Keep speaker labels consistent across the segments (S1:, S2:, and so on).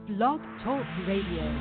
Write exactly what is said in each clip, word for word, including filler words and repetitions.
S1: Blog Talk Radio.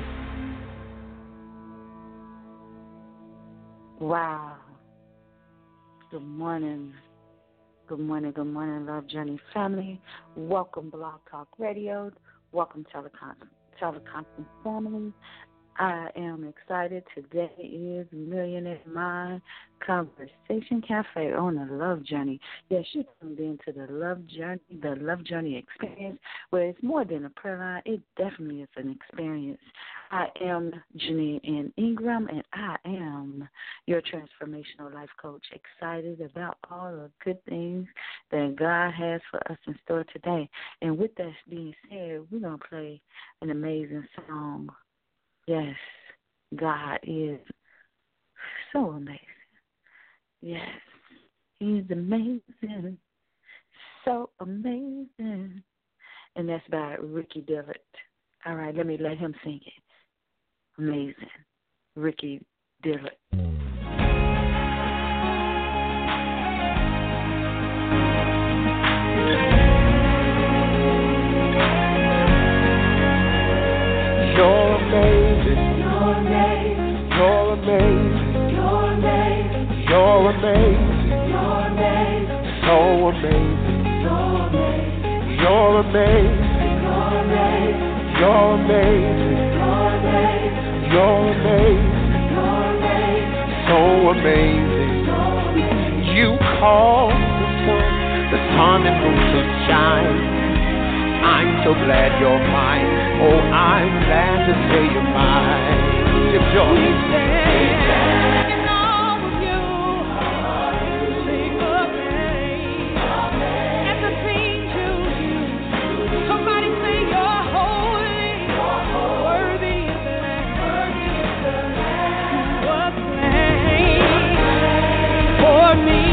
S2: Wow. Good morning. Good morning, good morning, Love Journey family. Welcome, Blog Talk Radio. Welcome, Telecon- Teleconference family. I am excited. Today is Millionaire Mind Conversation Cafe on the Love Journey. Yes, you tuned into the Love Journey, the Love Journey experience, where it's more than a prayer line. It definitely is an experience. I am Janine N. Ingram, and I am your transformational life coach. Excited about all the good things that God has for us in store today. And with that being said, we're going to play an amazing song. Yes, God is so amazing. Yes, He's amazing, so amazing. And that's by Ricky Dillard. All right, let me let him sing it. Amazing, Ricky Dillard.
S3: You're amazing. You're amazing. You're amazing. You're amazing. You're amazing. So amazing. So amazing. You're amazing. You're amazing. You're amazing. So amazing. You call the sun, the sun and moon to shine. I'm so glad you're mine. Oh, I'm glad to say you're mine. If you're we stand in awe of you, sing amazing, and the things you do. Somebody say you're holy, worthy is the Lamb who was slain for me.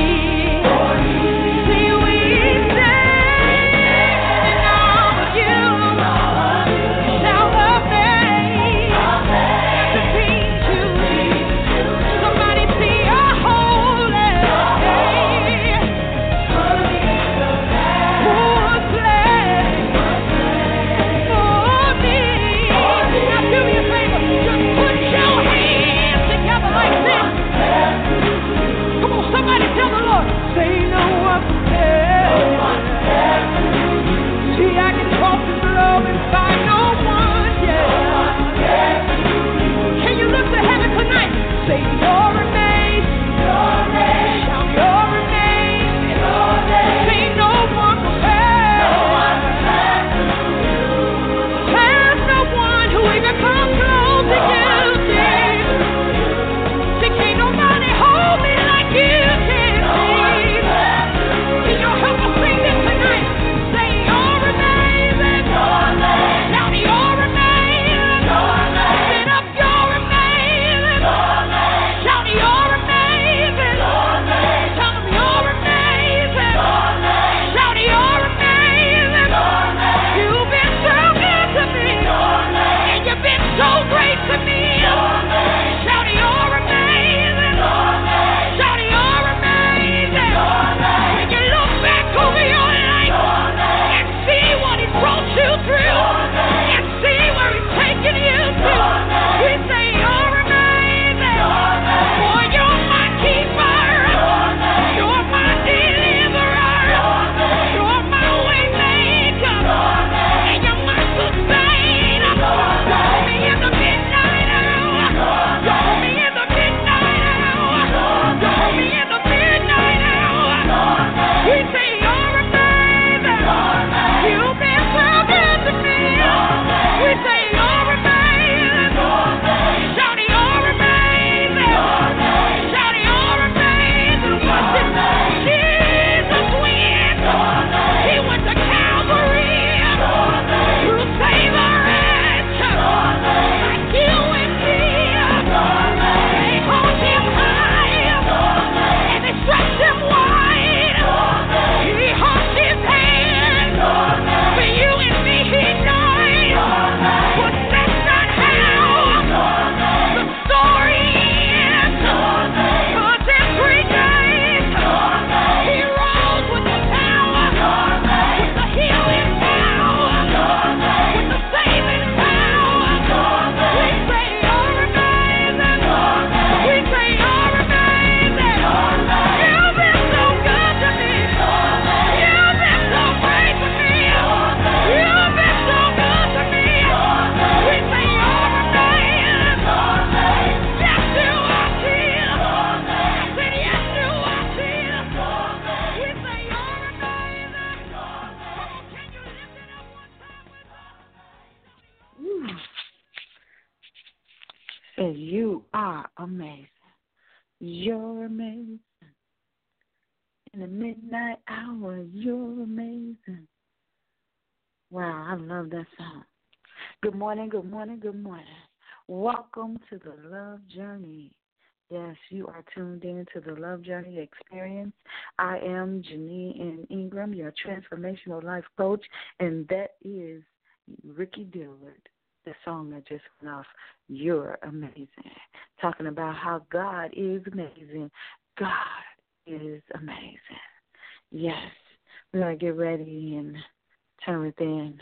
S2: And you are amazing. You're amazing. In the midnight hour, you're amazing. Wow, I love that song. Good morning, good morning, good morning. Welcome to the Love Journey. Yes, you are tuned in to the Love Journey Experience. I am Janine Ingram, your transformational life coach, and that is Ricky Dillard. The song that just went off, You're Amazing. Talking about how God is amazing. God is amazing. Yes, we're going to get ready and turn within.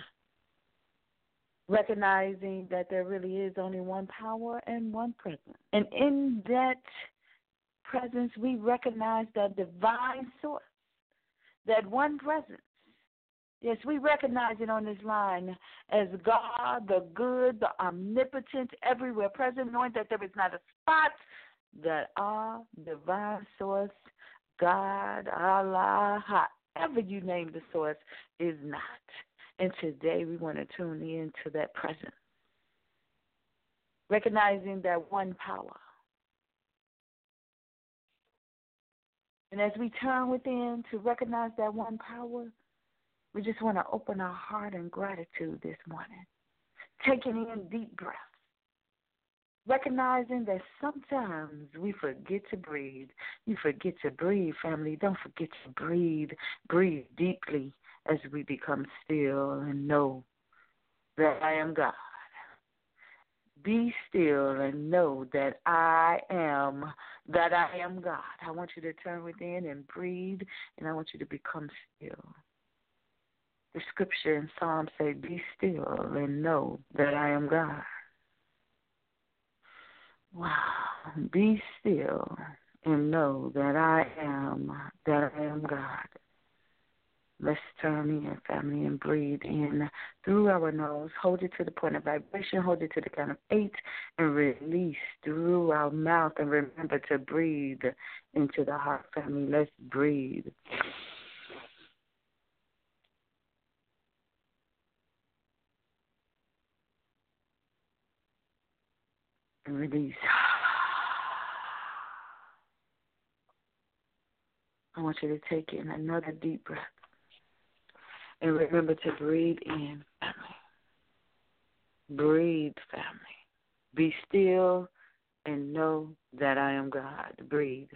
S2: Recognizing that there really is only one power and one presence. And in that presence, we recognize that divine source, that one presence. Yes, we recognize it on this line as God, the good, the omnipotent, everywhere present, knowing that there is not a spot that our divine source, God, Allah, however you name the source, is not. And today we want to tune in to that presence, recognizing that one power. And as we turn within to recognize that one power, we just want to open our heart in gratitude this morning, taking in deep breaths, recognizing that sometimes we forget to breathe. You forget to breathe, family. Don't forget to breathe. Breathe deeply as we become still and know that I am God. Be still and know that I am, that I am God. I want you to turn within and breathe, and I want you to become still. The scripture in Psalm say, be still and know that I am God. Wow. Be still and know that I am, that I am God. Let's turn in, family, and breathe in through our nose. Hold it to the point of vibration. Hold it to the count of eight and release through our mouth. And remember to breathe into the heart, family. Let's breathe. And release. I want you to take in another deep breath. And remember to breathe in, family. Breathe, family. Be still and know that I am God. Breathe.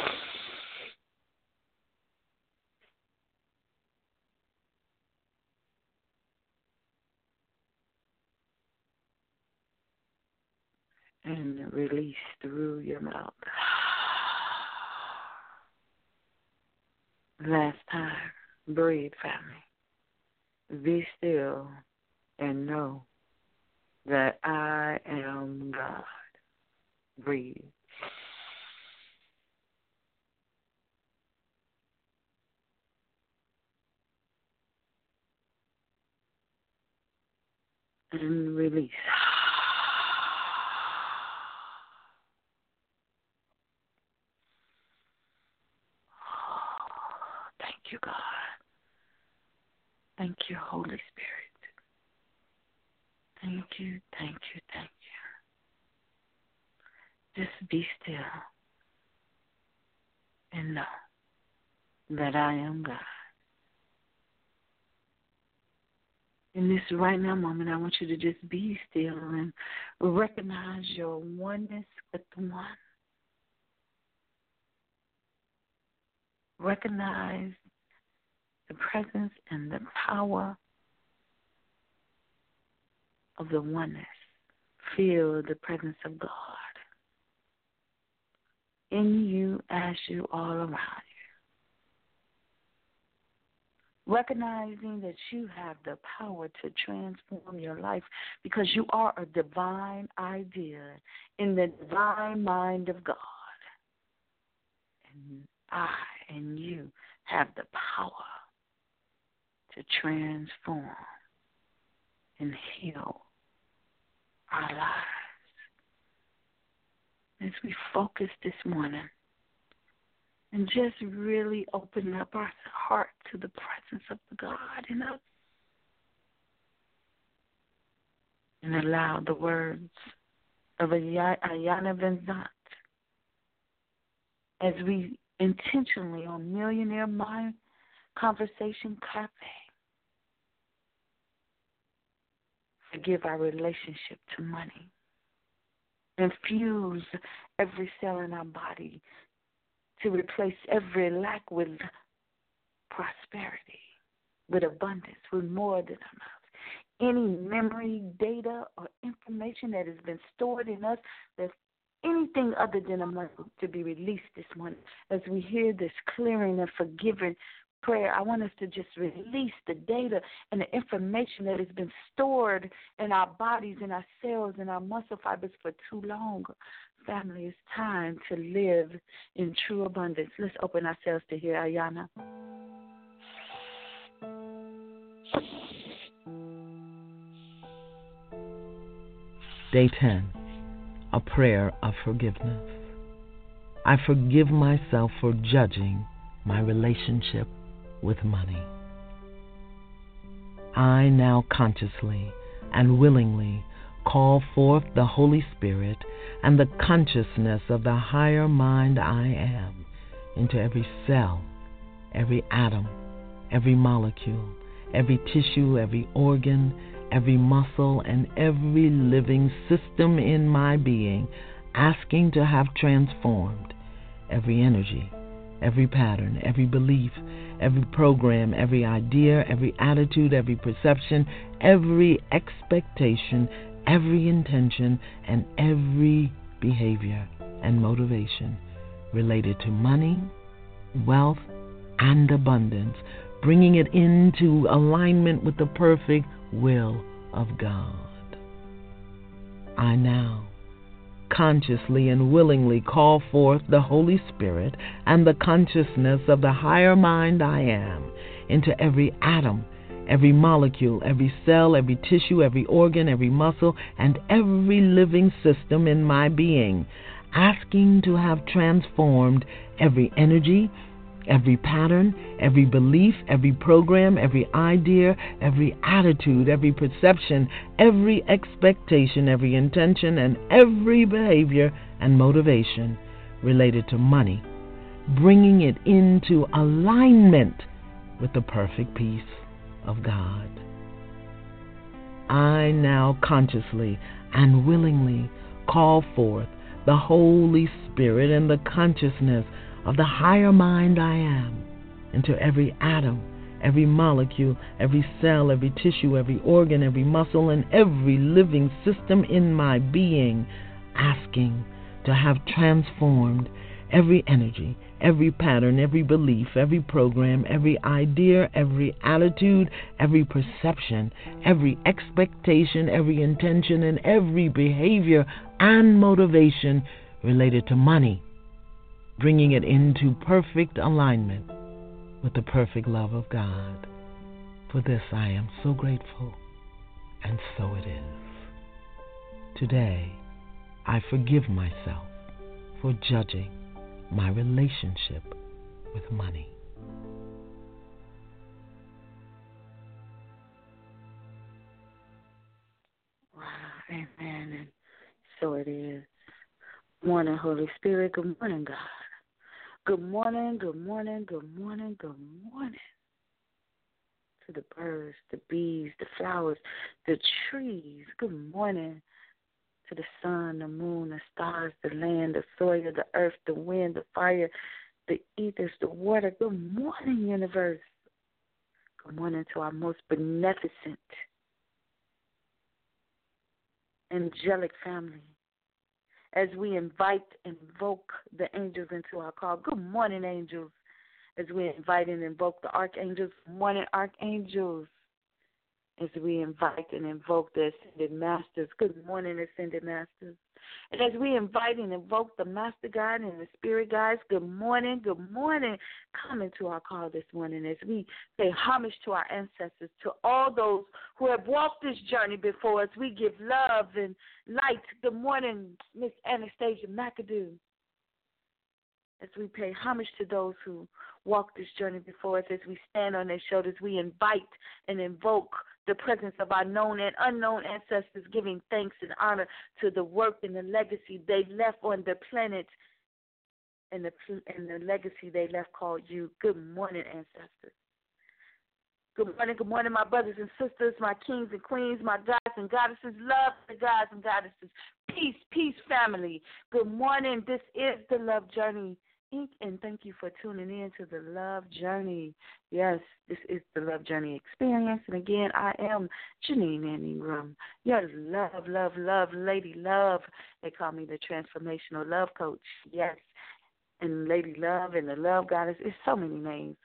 S2: And release through your mouth. Last time. Breathe, family. Be still and know that I am God. Breathe. And release. Thank you, God. Thank you, Holy Spirit. Thank you, thank you, thank you. Just be still and know that I am God. In this right now moment, I want you to just be still and recognize your oneness with the one. Recognize the presence and the power of the oneness. Feel the presence of God in you, as you, all around you. Recognizing that you have the power to transform your life because you are a divine idea in the divine mind of God. And I and you have the power to transform and heal our lives. As we focus this morning and just really open up our heart to the presence of the God in us and allow the words of Ayana Vanzant as we intentionally on Millionaire Mind Conversation Cafe forgive our relationship to money. Infuse every cell in our body to replace every lack with prosperity, with abundance, with more than enough. Any memory, data, or information that has been stored in us that's anything other than a money to be released this morning. As we hear this clearing and forgiving prayer, I want us to just release the data and the information that has been stored in our bodies, in our cells, in our muscle fibers for too long. Family, it's time to live in true abundance. Let's open ourselves to hear Ayana.
S4: Day ten, a prayer of forgiveness. I forgive myself for judging my relationship with money. I now consciously and willingly call forth the Holy Spirit and the consciousness of the higher mind I am into every cell, every atom, every molecule, every tissue, every organ, every muscle, and every living system in my being, asking to have transformed every energy, every pattern, every belief, every program, every idea, every attitude, every perception, every expectation, every intention, and every behavior and motivation related to money, wealth, and abundance, bringing it into alignment with the perfect will of God. I now consciously and willingly call forth the Holy Spirit and the consciousness of the higher mind I am into every atom, every molecule, every cell, every tissue, every organ, every muscle, and every living system in my being, asking to have transformed every energy, every pattern, every belief, every program, every idea, every attitude, every perception, every expectation, every intention, and every behavior and motivation related to money, bringing it into alignment with the perfect peace of God. I now consciously and willingly call forth the Holy Spirit and the consciousness of the higher mind I am into every atom, every molecule, every cell, every tissue, every organ, every muscle, and every living system in my being, asking to have transformed every energy, every pattern, every belief, every program, every idea, every attitude, every perception, every expectation, every intention, and every behavior and motivation related to money, bringing it into perfect alignment with the perfect love of God. For this I am so grateful, and so it is. Today, I forgive myself for judging my relationship with money.
S2: Wow, amen, and so it is. Morning, Holy Spirit. Good morning, God. Good morning, good morning, good morning, good morning to the birds, the bees, the flowers, the trees. Good morning to the sun, the moon, the stars, the land, the soil, the earth, the wind, the fire, the ethers, the water. Good morning, universe. Good morning to our most beneficent, angelic family. As we invite and invoke the angels into our call. Good morning, angels. As we invite and invoke the archangels. Good morning, archangels. As we invite and invoke the ascended masters. Good morning, ascended masters. And as we invite and invoke the master guide and the spirit guides, good morning, good morning. Come into our call this morning as we pay homage to our ancestors, to all those who have walked this journey before us. We give love and light. Good morning, Miss Anastasia McAdoo. As we pay homage to those who walked this journey before us, as we stand on their shoulders, we invite and invoke the presence of our known and unknown ancestors, giving thanks and honor to the work and the legacy they left on the planet and the, and the legacy they left called you. Good morning, ancestors. Good morning, good morning, my brothers and sisters, my kings and queens, my gods and goddesses, love the gods and goddesses, peace, peace, family. Good morning. This is the Love Journey, Incorporated, and thank you for tuning in to the Love Journey. Yes, this is the Love Journey experience, and again, I am Janine Ann Ingram, your love, love, love, lady love. They call me the transformational love coach. Yes, and lady love and the love goddess. It's so many names.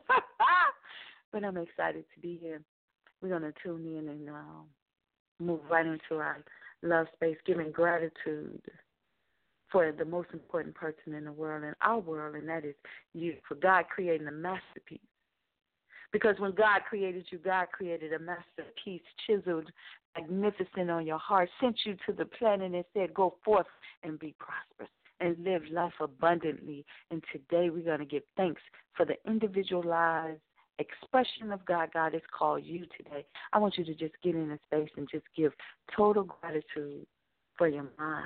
S2: But I'm excited to be here. We're going to tune in and uh, move right into our love space, giving gratitude for the most important person in the world, in our world, and that is you, for God creating a masterpiece. Because when God created you, God created a masterpiece, chiseled, magnificent on your heart, sent you to the planet and said, go forth and be prosperous and live life abundantly. And today we're going to give thanks for the individualized expression of God. God has called you today. I want you to just get in a space and just give total gratitude for your mind,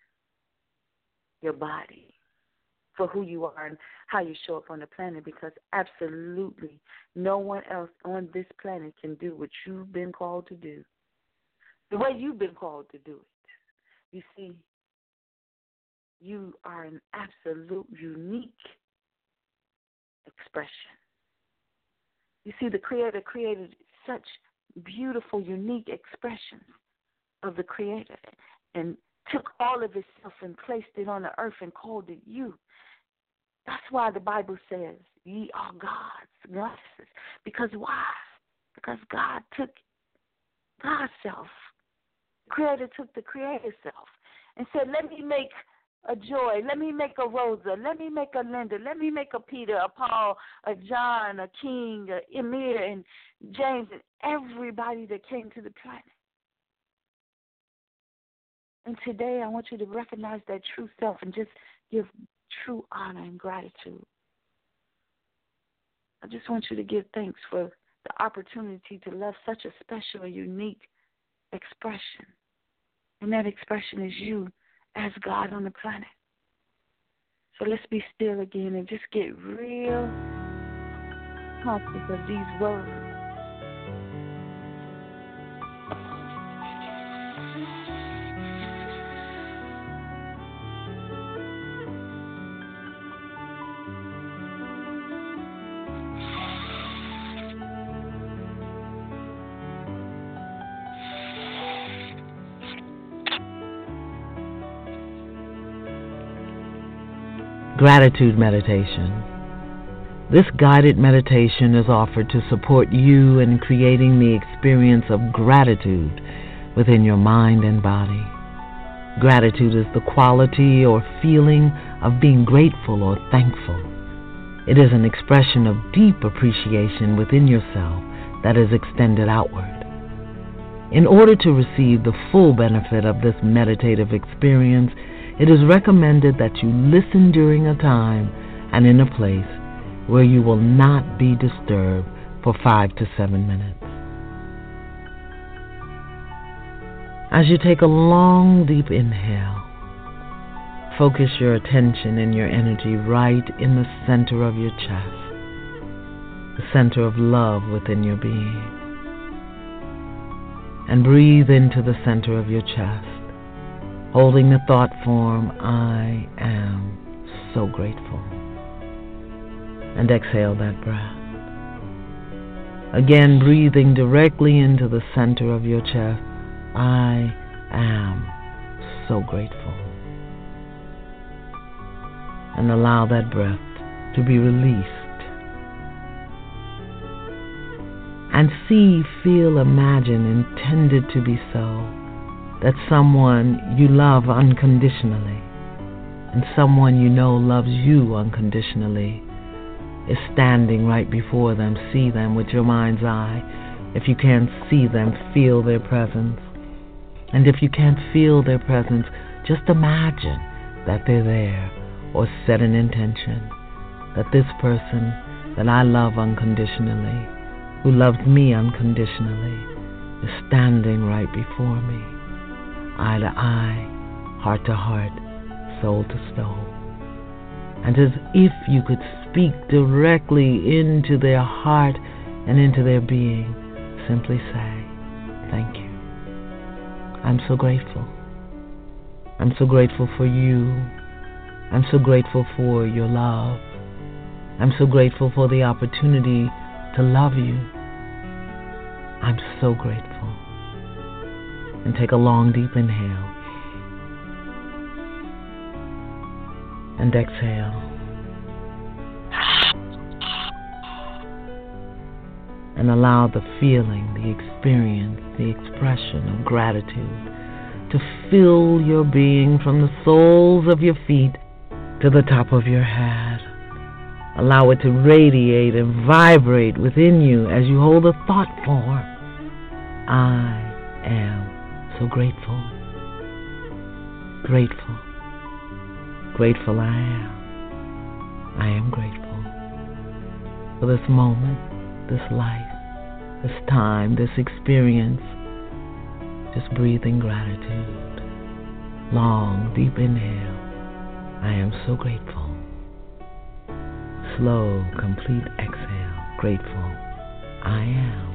S2: your body, for who you are and how you show up on the planet, because absolutely no one else on this planet can do what you've been called to do, the way you've been called to do it. You see, you are an absolute unique expression. You see, the Creator created such beautiful, unique expressions of the Creator and took all of Himself and placed it on the earth and called it you. That's why the Bible says, ye are God's goddesses. Because why? Because God took God's self. The Creator took the Creator's self and said, let me make a Joy, let me make a Rosa, let me make a Linda, let me make a Peter, a Paul, a John, a King, a Emir, and James, and everybody that came to the planet. And today I want you to recognize that true self and just give true honor and gratitude. I just want you to give thanks for the opportunity to love such a special and unique expression. And that expression is you as God on the planet. So let's be still again and just get real conscious of these words.
S4: Gratitude meditation. This guided meditation is offered to support you in creating the experience of gratitude within your mind and body. Gratitude is the quality or feeling of being grateful or thankful. It is an expression of deep appreciation within yourself that is extended outward. In order to receive the full benefit of this meditative experience, it is recommended that you listen during a time and in a place where you will not be disturbed for five to seven minutes. As you take a long, deep inhale, focus your attention and your energy right in the center of your chest, the center of love within your being. And breathe into the center of your chest, holding the thought form, I am so grateful. And exhale that breath. Again, breathing directly into the center of your chest, I am so grateful. And allow that breath to be released. And see, feel, imagine, intended to be so, that someone you love unconditionally and someone you know loves you unconditionally is standing right before them. See them with your mind's eye. If you can't see them, feel their presence. And if you can't feel their presence, just imagine that they're there, or set an intention that this person that I love unconditionally, who loves me unconditionally, is standing right before me, eye to eye, heart to heart, soul to soul. And as if you could speak directly into their heart and into their being, simply say, thank you. I'm so grateful. I'm so grateful for you. I'm so grateful for your love. I'm so grateful for the opportunity to love you. I'm so grateful. And take a long, deep inhale. And exhale. And allow the feeling, the experience, the expression of gratitude to fill your being from the soles of your feet to the top of your head. Allow it to radiate and vibrate within you as you hold a thought form. I am so grateful. Grateful. Grateful I am. I am grateful for this moment, this life, this time, this experience. Just breathing gratitude. Long, deep inhale. I am so grateful. Slow, complete exhale. Grateful. I am.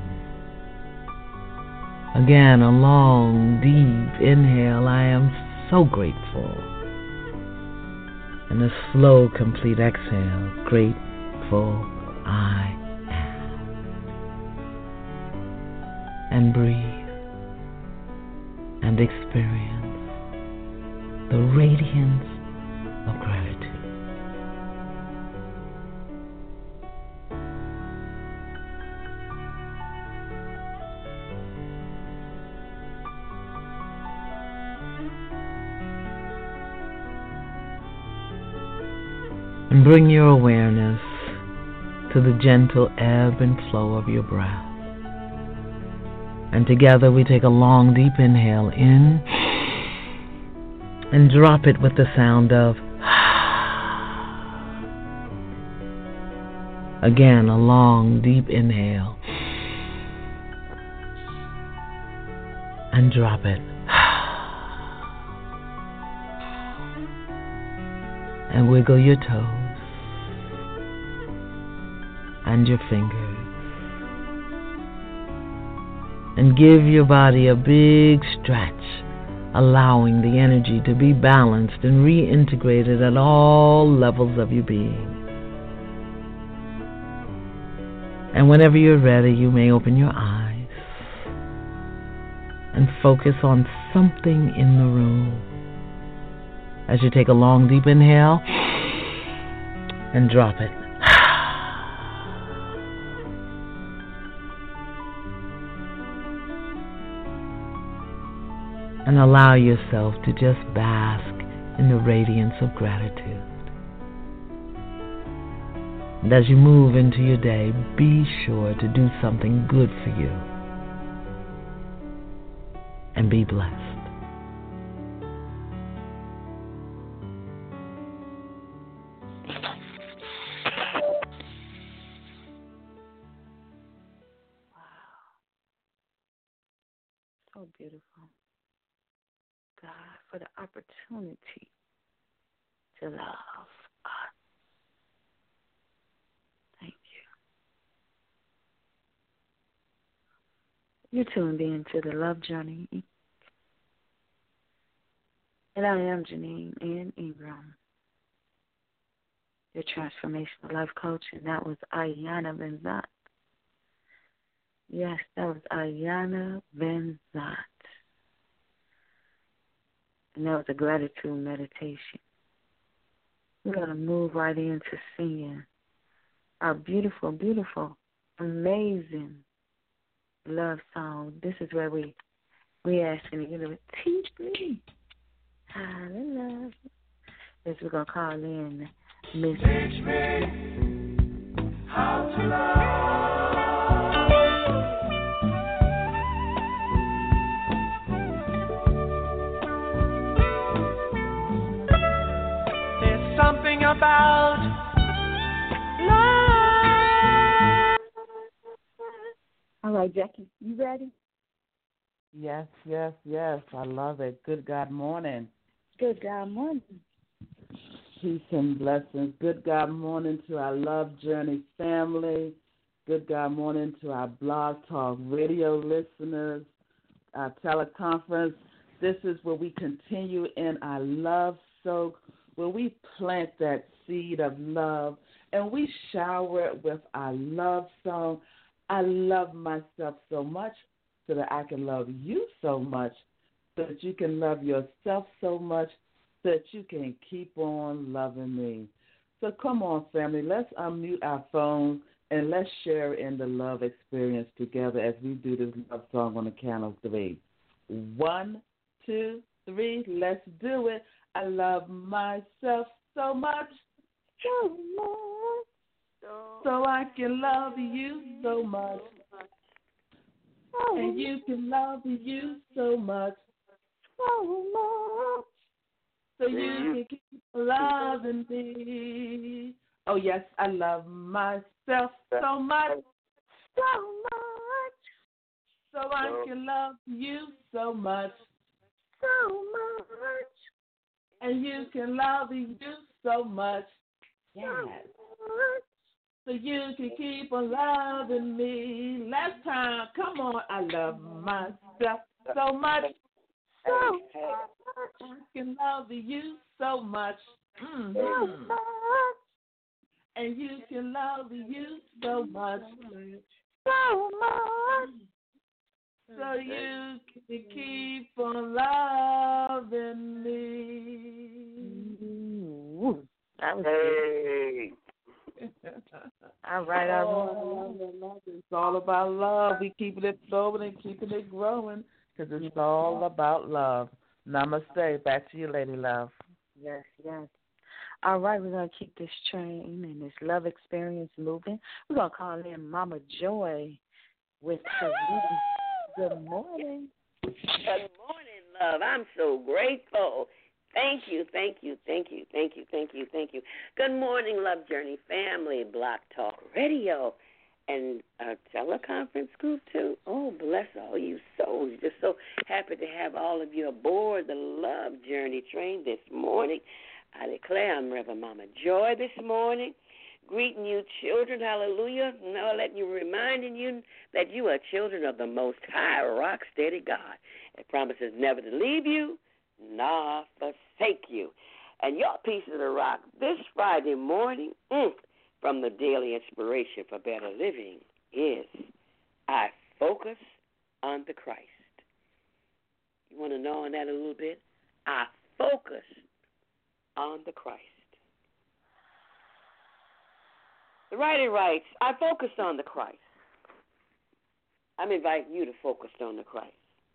S4: Again, a long, deep inhale. I am so grateful. And a slow, complete exhale. Grateful. I am. And breathe. And experience the radiance of gratitude. And bring your awareness to the gentle ebb and flow of your breath. And together we take a long, deep inhale in and drop it with the sound of again, a long, deep inhale and drop it. And wiggle your toes and your fingers. And give your body a big stretch, allowing the energy to be balanced and reintegrated at all levels of your being. And whenever you're ready, you may open your eyes and focus on something in the room. As you take a long, deep inhale and drop it. And allow yourself to just bask in the radiance of gratitude. And as you move into your day, be sure to do something good for you. And be blessed.
S2: So beautiful. God, for the opportunity to love us. Thank you. You're tuned in to the Love Journey. And I am Janine Ann Ingram, your transformational life coach, and that was Ayana Benzat. Yes, that was Ayana Benzat. And that was a gratitude meditation. We're going to move right into singing our beautiful, beautiful, amazing love song. This is where we we asking you to teach me how to love. This we're going to call in Miss.
S3: Teach me how to love. Something about love.
S2: All right, Jackie, you ready?
S4: Yes, yes, yes. I love it. Good God morning.
S2: Good God morning.
S4: Peace and blessings. Good God morning to our Love Journey family. Good God morning to our Blog Talk Radio listeners, our teleconference. This is where we continue in our love soak, where we plant that seed of love and we shower it with our love song. I love myself so much so that I can love you so much, so that you can love yourself so much, so that you can keep on loving me. So come on, family, let's unmute our phones and let's share in the love experience together as we do this love song on the count of three. One, two, three, let's do it. I love myself so much, so much, so I can love you so much. And you can love you so much, so much, so you can keep loving me. Oh, yes, I love myself so much, so much, so I can love you so much, so much, and you can love you so much, yes. So you can keep on loving me. Last time, come on, I love myself so much, so much. I can love you so much, mm-hmm. so much. And you can love you so much, so much. So you can keep on loving me.
S2: Ooh, that was
S5: hey.
S2: good. All right, all
S4: right. It's all about love. We keeping it flowing and keeping it growing because it's all about love. Namaste. Back to you, Lady Love.
S2: Yes, yes. All right, we're going to keep this train and this love experience moving. We're going to call in Mama Joy with her reading. Good morning.
S5: Good morning, love. I'm so grateful. Thank you, thank you, thank you, thank you, thank you, thank you. Good morning, Love Journey family, Block Talk Radio, and a teleconference group, too. Oh, bless all you souls. Just so happy to have all of you aboard the Love Journey train this morning. I declare I'm Reverend Mama Joy this morning, greeting you children, hallelujah, now letting you, reminding you that you are children of the Most High, rock steady God. It promises never to leave you, nor forsake you. And your piece of the rock this Friday morning mm, from the Daily Inspiration for Better Living is I focus on the Christ. You want to know on that a little bit? I focus on the Christ. The writer writes, I focus on the Christ. I'm inviting you to focus on the Christ.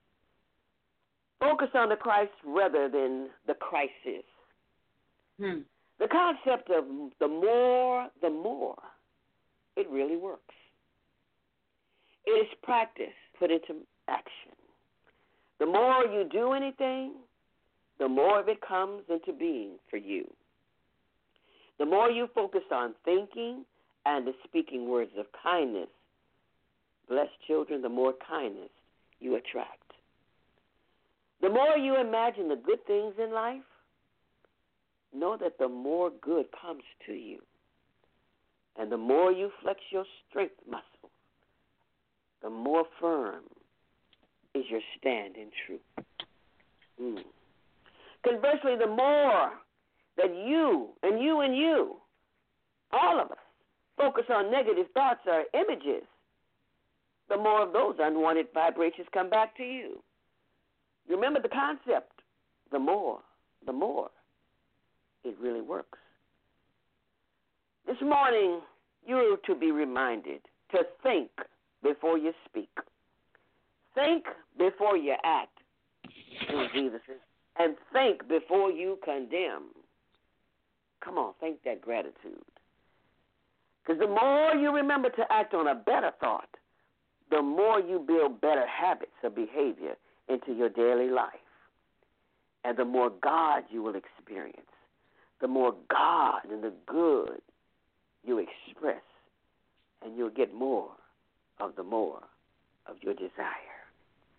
S5: Focus on the Christ rather than the crisis. Hmm. The concept of the more, the more, it really works. It is practice put into action. The more you do anything, the more of it comes into being for you. The more you focus on thinking and speaking words of kindness, blessed children, the more kindness you attract. The more you imagine the good things in life, know that the more good comes to you. And the more you flex your strength muscle, the more firm is your stand in truth. Mm. Conversely, the more that you and you and you, all of us, focus on negative thoughts or images, the more of those unwanted vibrations come back to you. Remember the concept, the more, the more, it really works. This morning, you're to be reminded to think before you speak. Think before you act, in Jesus' and think before you condemn. Come on, think that gratitude. Because the more you remember to act on a better thought, the more you build better habits of behavior into your daily life. And the more God you will experience, the more God and the good you express, and you'll get more of the more of your desire.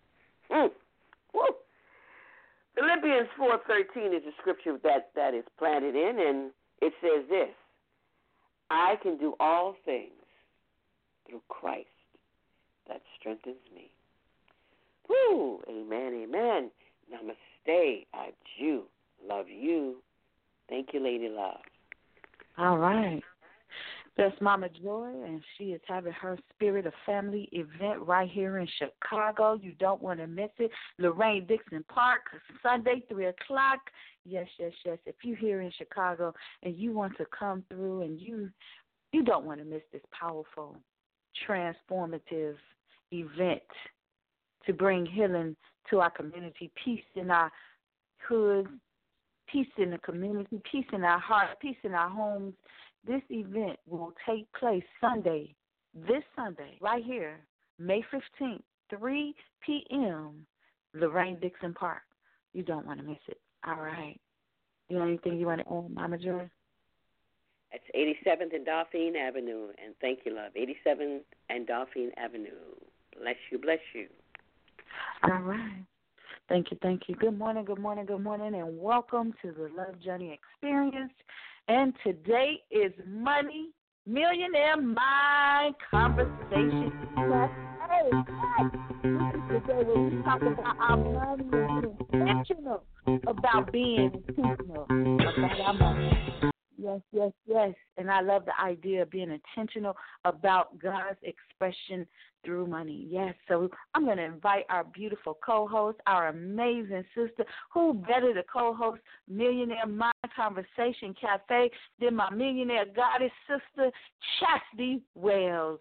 S5: Mm. Woo. Philippians four thirteen is a scripture that, that is planted in, and it says this: I can do all things through Christ that strengthens me. Woo! Amen, amen. Namaste. Adieu. Love you. Thank you, Lady Love.
S2: All right. That's Mama Joy, and she is having her Spirit of Family event right here in Chicago. You don't want to miss it. Lorraine Dixon Park, Sunday, three o'clock. Yes, yes, yes. If you're here in Chicago and you want to come through and you you don't want to miss this powerful, transformative event to bring healing to our community, peace in our hood, peace in the community, peace in our heart, peace in our homes. This event will take place Sunday, this Sunday, right here, May fifteenth, three p.m., Lorraine Dixon Park. You don't want to miss it. All right. You know anything you want to add, Mama Joy?
S5: It's eighty-seventh and Dauphine Avenue, and thank you, love. eighty-seventh and Dauphine Avenue. Bless you, bless you.
S2: All right. Thank you, thank you. Good morning, good morning, good morning, and welcome to the Love Journey Experience. And today is Money Millionaire Mind Conversation. Yes, hey, hey. This is the day where we talk about our money and intentional about being intentional about our money. Yes, yes, yes. And I love the idea of being intentional about God's expression through money. Yes, so I'm going to invite our beautiful co-host, our amazing sister, who better to co-host Millionaire Mind Conversation Cafe than my millionaire goddess sister, Chastity Wells.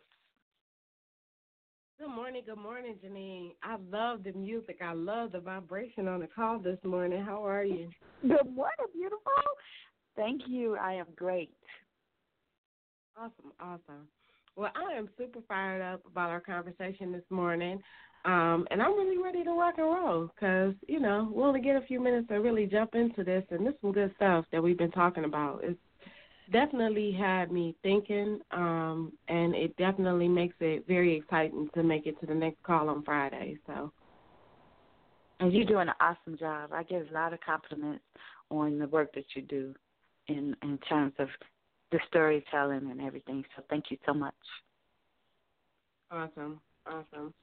S6: Good morning, good morning, Janine. I love the music. I love the vibration on the call this morning. How are you?
S2: Good morning, beautiful. Thank you. I am great.
S6: Awesome, awesome. Well, I am super fired up about our conversation this morning, um, and I'm really ready to rock and roll because, you know, we'll only get a few minutes to really jump into this, and this is some good stuff that we've been talking about. It's definitely had me thinking, um, and it definitely makes it very exciting to make it to the next call on Friday. So,
S2: and you're doing an awesome job. I give a lot of compliments on the work that you do in in terms of the storytelling and everything. So thank you so much.
S6: Awesome, awesome.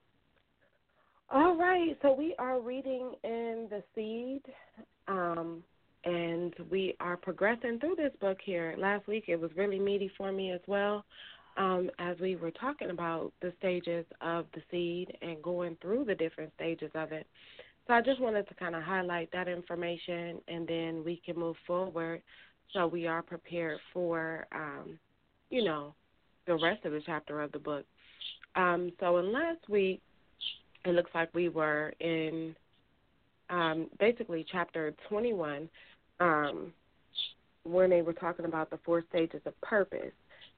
S6: All right, so we are reading in The Seed, um, and we are progressing through this book here. Last week it was really meaty for me as well, um, as we were talking about the stages of the seed and going through the different stages of it. So I just wanted to kind of highlight that information, and then we can move forward so we are prepared for, um, you know, the rest of the chapter of the book. Um, so in last week, it looks like we were in um, basically chapter twenty-one, um, when they were talking about the four stages of purpose.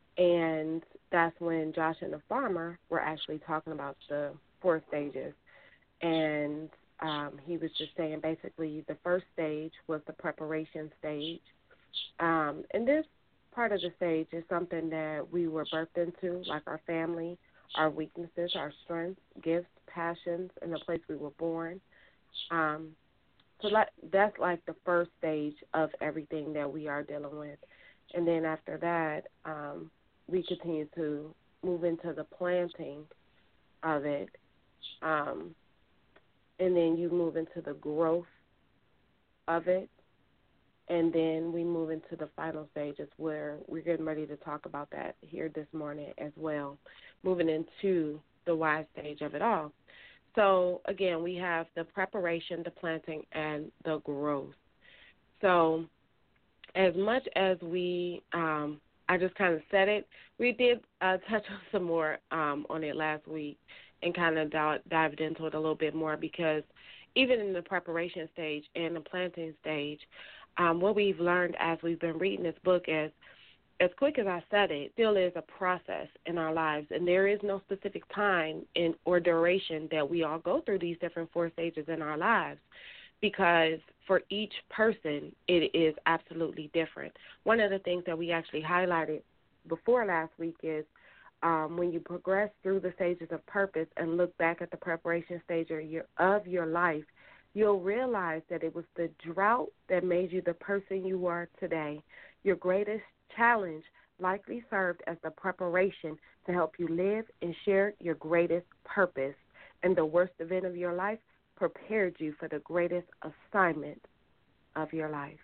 S6: And that's when Josh and the farmer were actually talking about the four stages. And um, he was just saying basically the first stage was the preparation stage. Um, and this part of the stage is something that we were birthed into, like our family, our weaknesses, our strengths, gifts, passions, and the place we were born. Um, so that, that's like the first stage of everything that we are dealing with. And then after that, um, we continue to move into the planting of it. Um, and then you move into the growth of it. And then we move into the final stages where we're getting ready to talk about that here this morning as well, moving into the wise stage of it all. So, again, we have the preparation, the planting, and the growth. So as much as we, um, I just kind of said it, we did uh, touch on some more um, on it last week and kind of d- dived into it a little bit more because even in the preparation stage and the planting stage, Um, what we've learned as we've been reading this book is, as quick as I said it, still is a process in our lives, and there is no specific time in, or duration that we all go through these different four stages in our lives because for each person it is absolutely different. One of the things that we actually highlighted before last week is um, when you progress through the stages of purpose and look back at the preparation stage of your, of your life, you'll realize that it was the drought that made you the person you are today. Your greatest challenge likely served as the preparation to help you live and share your greatest purpose. And the worst event of your life prepared you for the greatest assignment of your life.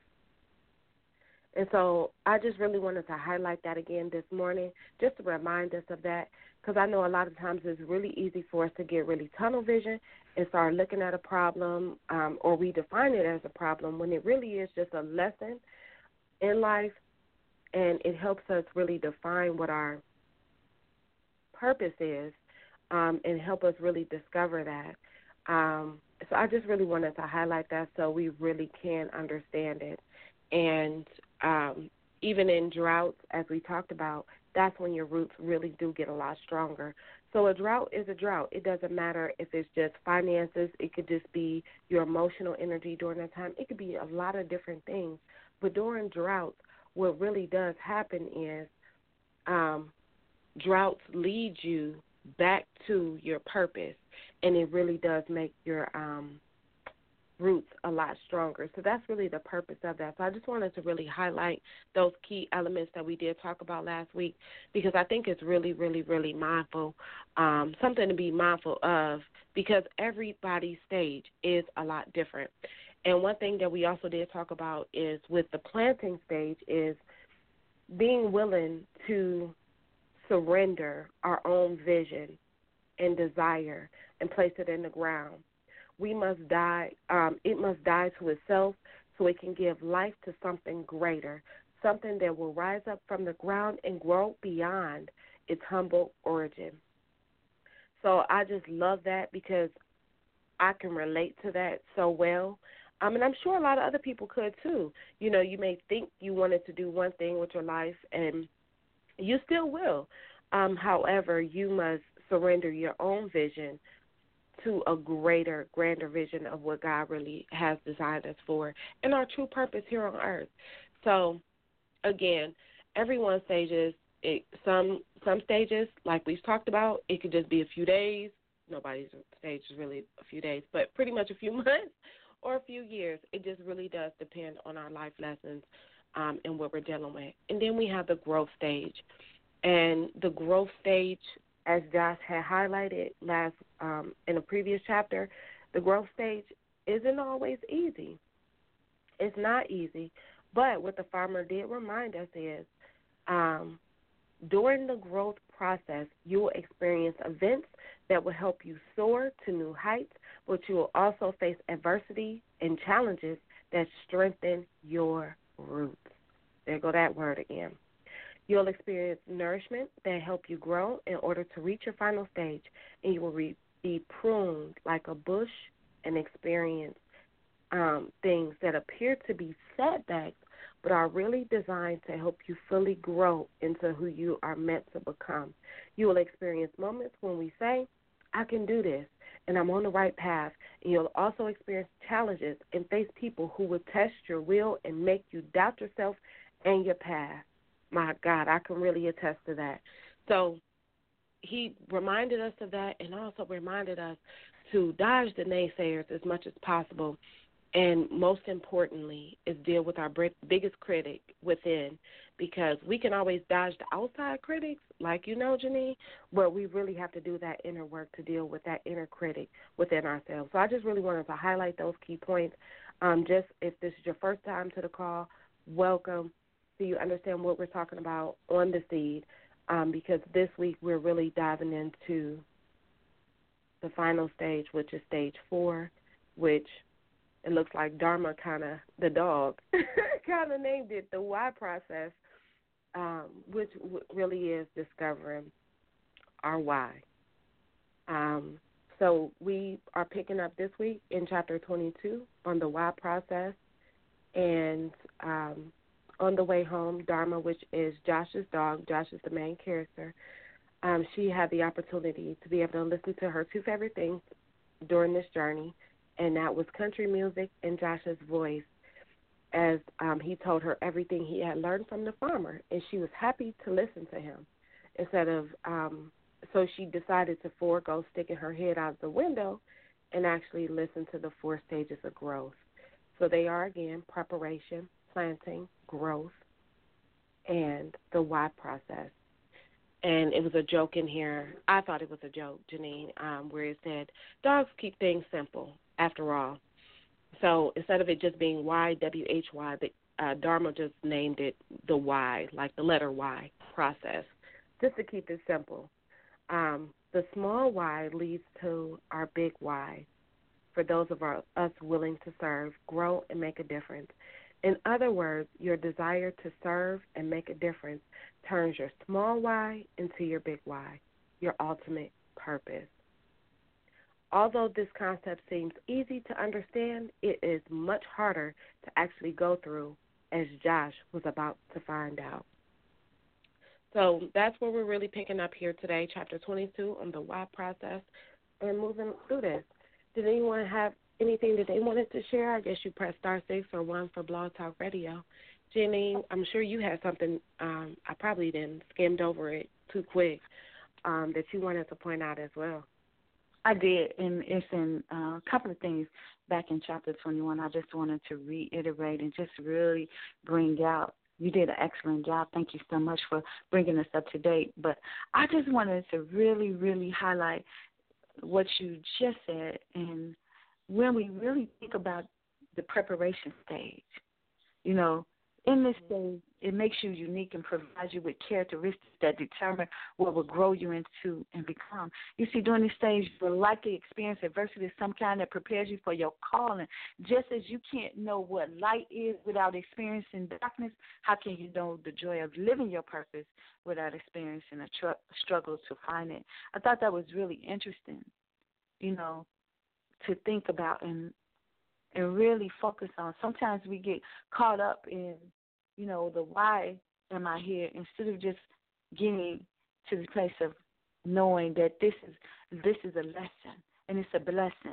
S6: And so I just really wanted to highlight that again this morning, just to remind us of that, because I know a lot of times it's really easy for us to get really tunnel vision and start looking at a problem um, or we define it as a problem when it really is just a lesson in life, and it helps us really define what our purpose is um, and help us really discover that. Um, so I just really wanted to highlight that so we really can understand it. And um, even in droughts, as we talked about, that's when your roots really do get a lot stronger. So a drought is a drought. It doesn't matter if it's just finances. It could just be your emotional energy during that time. It could be a lot of different things. But during droughts, what really does happen is um, droughts lead you back to your purpose, and it really does make your um, roots a lot stronger. So that's really the purpose of that. So I just wanted to really highlight those key elements that we did talk about last week, because I think it's really, really, really mindful, um, something to be mindful of, because everybody's stage is a lot different. And one thing that we also did talk about is with the planting stage is being willing to surrender our own vision and desire and place it in the ground. We must die, um, it must die to itself so it can give life to something greater, something that will rise up from the ground and grow beyond its humble origin. So I just love that because I can relate to that so well. Um, and I'm sure a lot of other people could too. You know, you may think you wanted to do one thing with your life, and you still will. Um, however, you must surrender your own vision to a greater, grander vision of what God really has designed us for and our true purpose here on earth. So, again, everyone's stages, it, some some stages, like we've talked about, it could just be a few days. Nobody's stage is really a few days, but pretty much a few months or a few years. It just really does depend on our life lessons um, and what we're dealing with. And then we have the growth stage. And the growth stage, as Josh had highlighted last um, in a previous chapter, the growth stage isn't always easy. It's not easy. But what the farmer did remind us is um, during the growth process, you will experience events that will help you soar to new heights, but you will also face adversity and challenges that strengthen your roots. There go that word again. You'll experience nourishment that help you grow in order to reach your final stage, and you will re- be pruned like a bush and experience um, things that appear to be setbacks but are really designed to help you fully grow into who you are meant to become. You will experience moments when we say, I can do this, and I'm on the right path. And you'll also experience challenges and face people who will test your will and make you doubt yourself and your path. My God, I can really attest to that. So he reminded us of that and also reminded us to dodge the naysayers as much as possible. And most importantly is deal with our biggest critic within, because we can always dodge the outside critics, like you know, Janine, but we really have to do that inner work to deal with that inner critic within ourselves. So I just really wanted to highlight those key points. Um, just if this is your first time to the call, welcome. So you understand what we're talking about on the seed, um, because this week we're really diving into the final stage, which is stage four, which it looks like Dharma kind of, the dog, kind of named it the why process, um, which w- really is discovering our why. Um, so we are picking up this week in chapter twenty-two on the why process, and um, on the way home, Dharma, which is Josh's dog, Josh is the main character, um, she had the opportunity to be able to listen to her two favorite things during this journey, and that was country music and Josh's voice, as um, he told her everything he had learned from the farmer, and she was happy to listen to him. instead of, um, so she decided to forego sticking her head out the window and actually listen to the four stages of growth. So they are, again, preparation, planting, growth, and the why process. And it was a joke in here. I thought it was a joke, Janine, um, where it said, dogs keep things simple, after all. So instead of it just being Y, W H Y, the, uh, Dharma just named it the Y, like the letter Y process, just to keep it simple. Um, the small Y leads to our big Y, for those of our, us willing to serve, grow, and make a difference. In other words, your desire to serve and make a difference turns your small Y into your big Y, your ultimate purpose. Although this concept seems easy to understand, it is much harder to actually go through, as Josh was about to find out. So that's what we're really picking up here today, Chapter twenty-two on the why process, and moving through this. Did anyone have anything that they wanted to share? I guess you press star six or one for Blog Talk Radio. Janine, I'm sure you had something, um, I probably didn't skimmed over it too quick, um, that you wanted to point out as well.
S2: I did, and it's in uh, a couple of things back in chapter twenty-one. I just wanted to reiterate and just really bring out. You did an excellent job. Thank you so much for bringing us up to date. But I just wanted to really, really highlight what you just said. And when we really think about the preparation stage, you know, in this stage, it makes you unique and provides you with characteristics that determine what will grow you into and become. You see, during this stage, you will likely experience adversity of some kind that prepares you for your calling. Just as you can't know what light is without experiencing darkness, how can you know the joy of living your purpose without experiencing a tr- struggle to find it? I thought that was really interesting, you know, to think about and and really focus on. Sometimes we get caught up in, you know, the why am I here, instead of just getting to the place of knowing that this is this is a lesson and it's a blessing,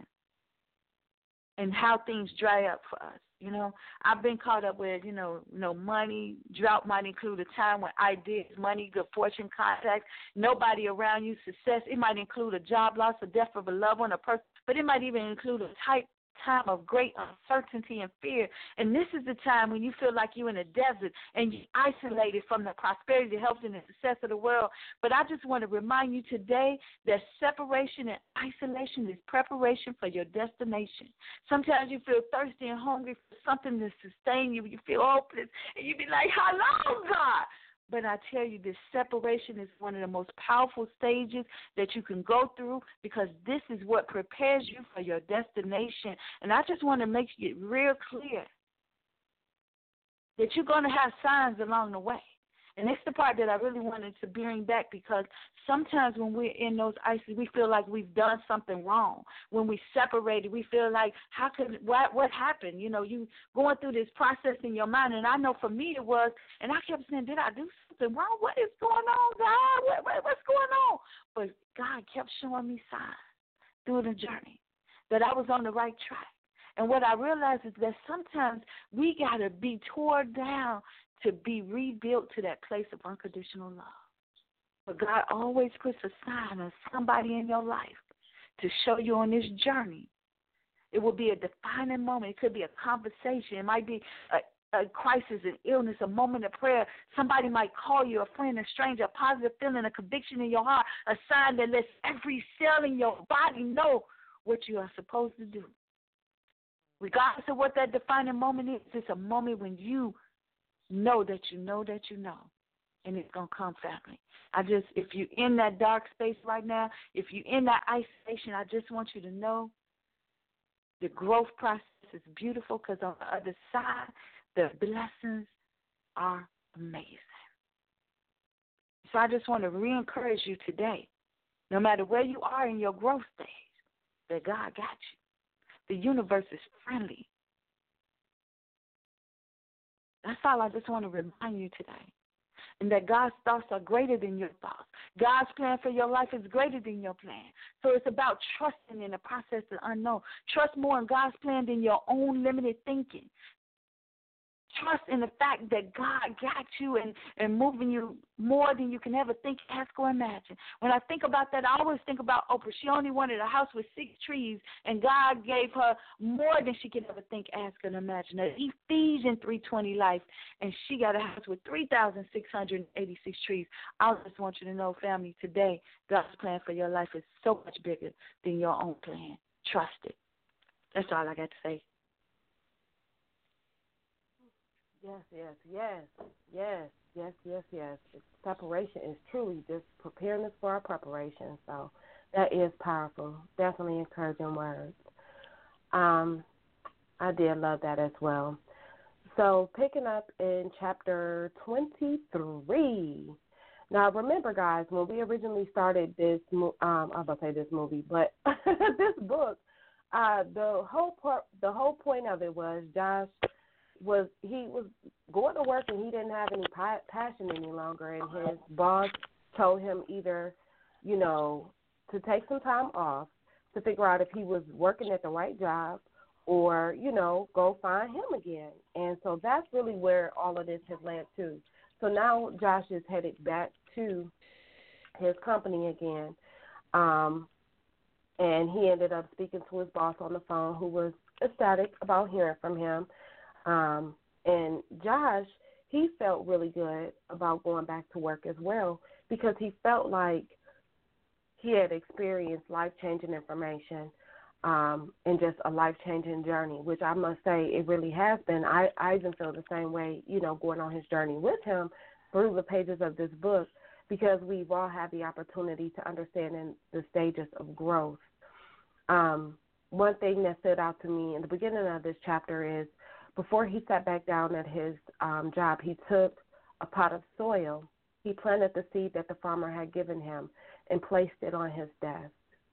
S2: and how things dry up for us. You know, I've been caught up with, you know, you know, money. Drought might include a time when ideas, money, good fortune, contacts, nobody around you, success. It might include a job loss, a death of a loved one, a person, but it might even include a type time of great uncertainty and fear. And this is the time when you feel like you're in a desert and you're isolated from the prosperity, the health, and the success of the world. But I just want to remind you today that separation and isolation is preparation for your destination. Sometimes you feel thirsty and hungry for something to sustain you. You feel hopeless, and you be like, how long, God? But I tell you, this separation is one of the most powerful stages that you can go through, because this is what prepares you for your destination. And I just want to make it real clear that you're going to have signs along the way. And it's the part that I really wanted to bring back, because sometimes when we're in those ices, we feel like we've done something wrong. When we separated, we feel like, how could, what, what happened? You know, you going through this process in your mind. And I know for me it was, and I kept saying, did I do something wrong? What is going on, God? What, what, what's going on? But God kept showing me signs through the journey that I was on the right track. And what I realized is that sometimes we got to be torn down to be rebuilt to that place of unconditional love. But God always puts a sign of somebody in your life to show you on this journey. It will be a defining moment. It could be a conversation. It might be a, a crisis, an illness, a moment of prayer. Somebody might call you, a friend, a stranger, a positive feeling, a conviction in your heart, a sign that lets every cell in your body know what you are supposed to do. Regardless of what that defining moment is, it's a moment when you know that you know that you know, and it's going to come, family. I just, if you're in that dark space right now, if you're in that isolation, I just want you to know the growth process is beautiful, because on the other side, the blessings are amazing. So I just want to re-encourage you today, no matter where you are in your growth stage, that God got you. The universe is friendly. That's all I just want to remind you today. And that God's thoughts are greater than your thoughts. God's plan for your life is greater than your plan. So it's about trusting in the process of the unknown. Trust more in God's plan than your own limited thinking. Trust in the fact that God got you and, and moving you more than you can ever think, ask, or imagine. When I think about that, I always think about Oprah. She only wanted a house with six trees, and God gave her more than she could ever think, ask, or imagine. An Ephesians three twenty life, and she got a house with three thousand six hundred eighty-six trees. I just want you to know, family, today, God's plan for your life is so much bigger than your own plan. Trust it. That's all I got to say.
S6: Yes, yes, yes, yes, yes, yes, yes. Preparation is truly just preparing us for our preparation. So that is powerful. Definitely encouraging words. Um, I did love that as well. So picking up in chapter twenty-three. Now, remember, guys, when we originally started this, um, I was about to say this movie, but this book, uh, the whole part, the whole point of it was Josh was he was going to work and he didn't have any pa- passion any longer, and his boss told him either, you know, to take some time off to figure out if he was working at the right job or, you know, go find him again. And so that's really where all of this has led to. So now Josh is headed back to his company again, um, and he ended up speaking to his boss on the phone, who was ecstatic about hearing from him. Um, and Josh, he felt really good about going back to work as well, because he felt like he had experienced life-changing information um, and just a life-changing journey, which I must say it really has been. I, I even feel the same way, you know, going on his journey with him through the pages of this book, because we've all had the opportunity to understand in the stages of growth. Um, one thing that stood out to me in the beginning of this chapter is, before he sat back down at his um, job, he took a pot of soil. He planted the seed that the farmer had given him and placed it on his desk.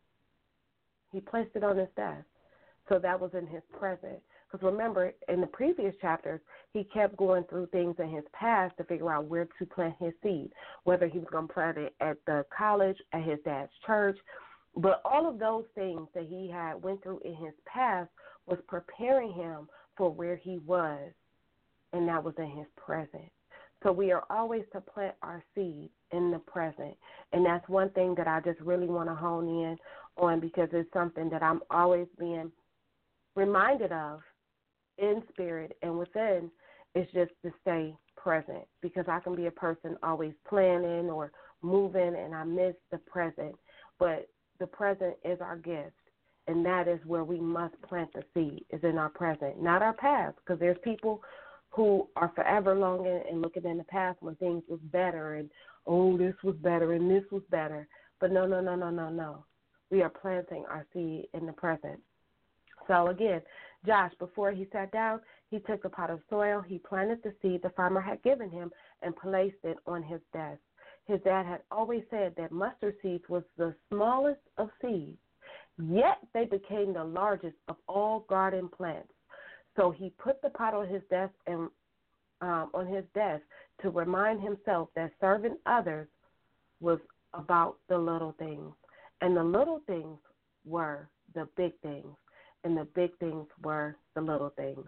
S6: He placed it on his desk. So that was in his present. Because remember, in the previous chapters, he kept going through things in his past to figure out where to plant his seed, whether he was going to plant it at the college, at his dad's church. But all of those things that he had went through in his past was preparing him for where he was, and that was in his present. So we are always to plant our seed in the present, and that's one thing that I just really want to hone in on, because it's something that I'm always being reminded of in spirit and within. It's just to stay present, because I can be a person always planning or moving, and I miss the present. But the present is our gift. And that is where we must plant the seed, is in our present, not our past, because there's people who are forever longing and looking in the past when things was better and, oh, this was better and this was better. But no, no, no, no, no, no. We are planting our seed in the present. So, again, Josh, before he sat down, he took a pot of soil, he planted the seed the farmer had given him and placed it on his desk. His dad had always said that mustard seeds was the smallest of seeds, yet they became the largest of all garden plants. So he put the pot on his desk and um, on his desk to remind himself that serving others was about the little things, and the little things were the big things, and the big things were the little things.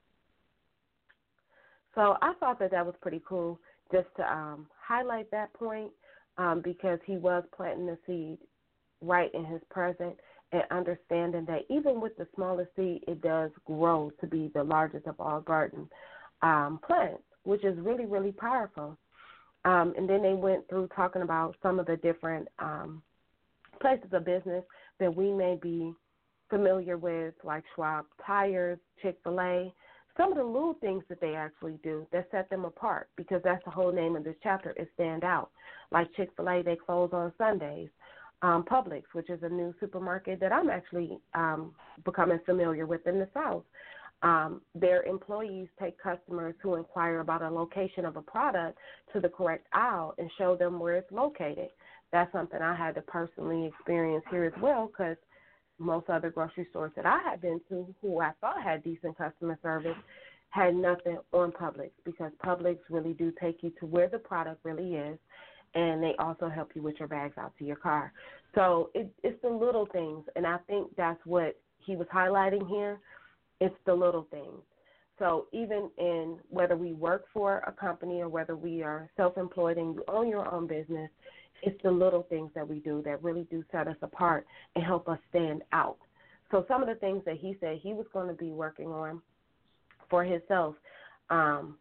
S6: So I thought that that was pretty cool, just to um, highlight that point, um, because he was planting the seed right in his present, and understanding that even with the smallest seed, it does grow to be the largest of all garden um, plants, which is really, really powerful. Um, and then they went through talking about some of the different um, places of business that we may be familiar with, like Schwab Tires, Chick-fil-A, some of the little things that they actually do that set them apart, because that's the whole name of this chapter, is stand out. Like Chick-fil-A, they close on Sundays. Um, Publix, which is a new supermarket that I'm actually um, becoming familiar with in the South. Um, their employees take customers who inquire about a location of a product to the correct aisle and show them where it's located. That's something I had to personally experience here as well, because most other grocery stores that I had been to, who I thought had decent customer service, had nothing on Publix, because Publix really do take you to where the product really is, and they also help you with your bags out to your car. So it, it's the little things, and I think that's what he was highlighting here. It's the little things. So even in whether we work for a company or whether we are self-employed and you own your own business, it's the little things that we do that really do set us apart and help us stand out. So some of the things that he said he was going to be working on for himself, um,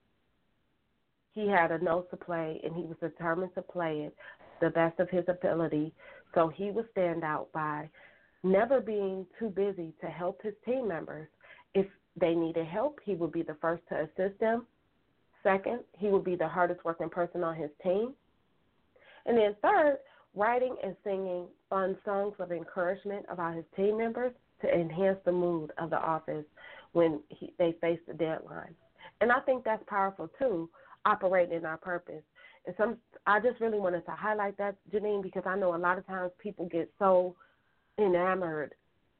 S6: he had a note to play, and he was determined to play it the best of his ability. So he would stand out by never being too busy to help his team members. If they needed help, he would be the first to assist them. Second, he would be the hardest working person on his team. And then third, writing and singing fun songs of encouragement about his team members to enhance the mood of the office when he, they face the deadline. And I think that's powerful, too, operating in our purpose. And some, I just really wanted to highlight that, Janine, because I know a lot of times people get so enamored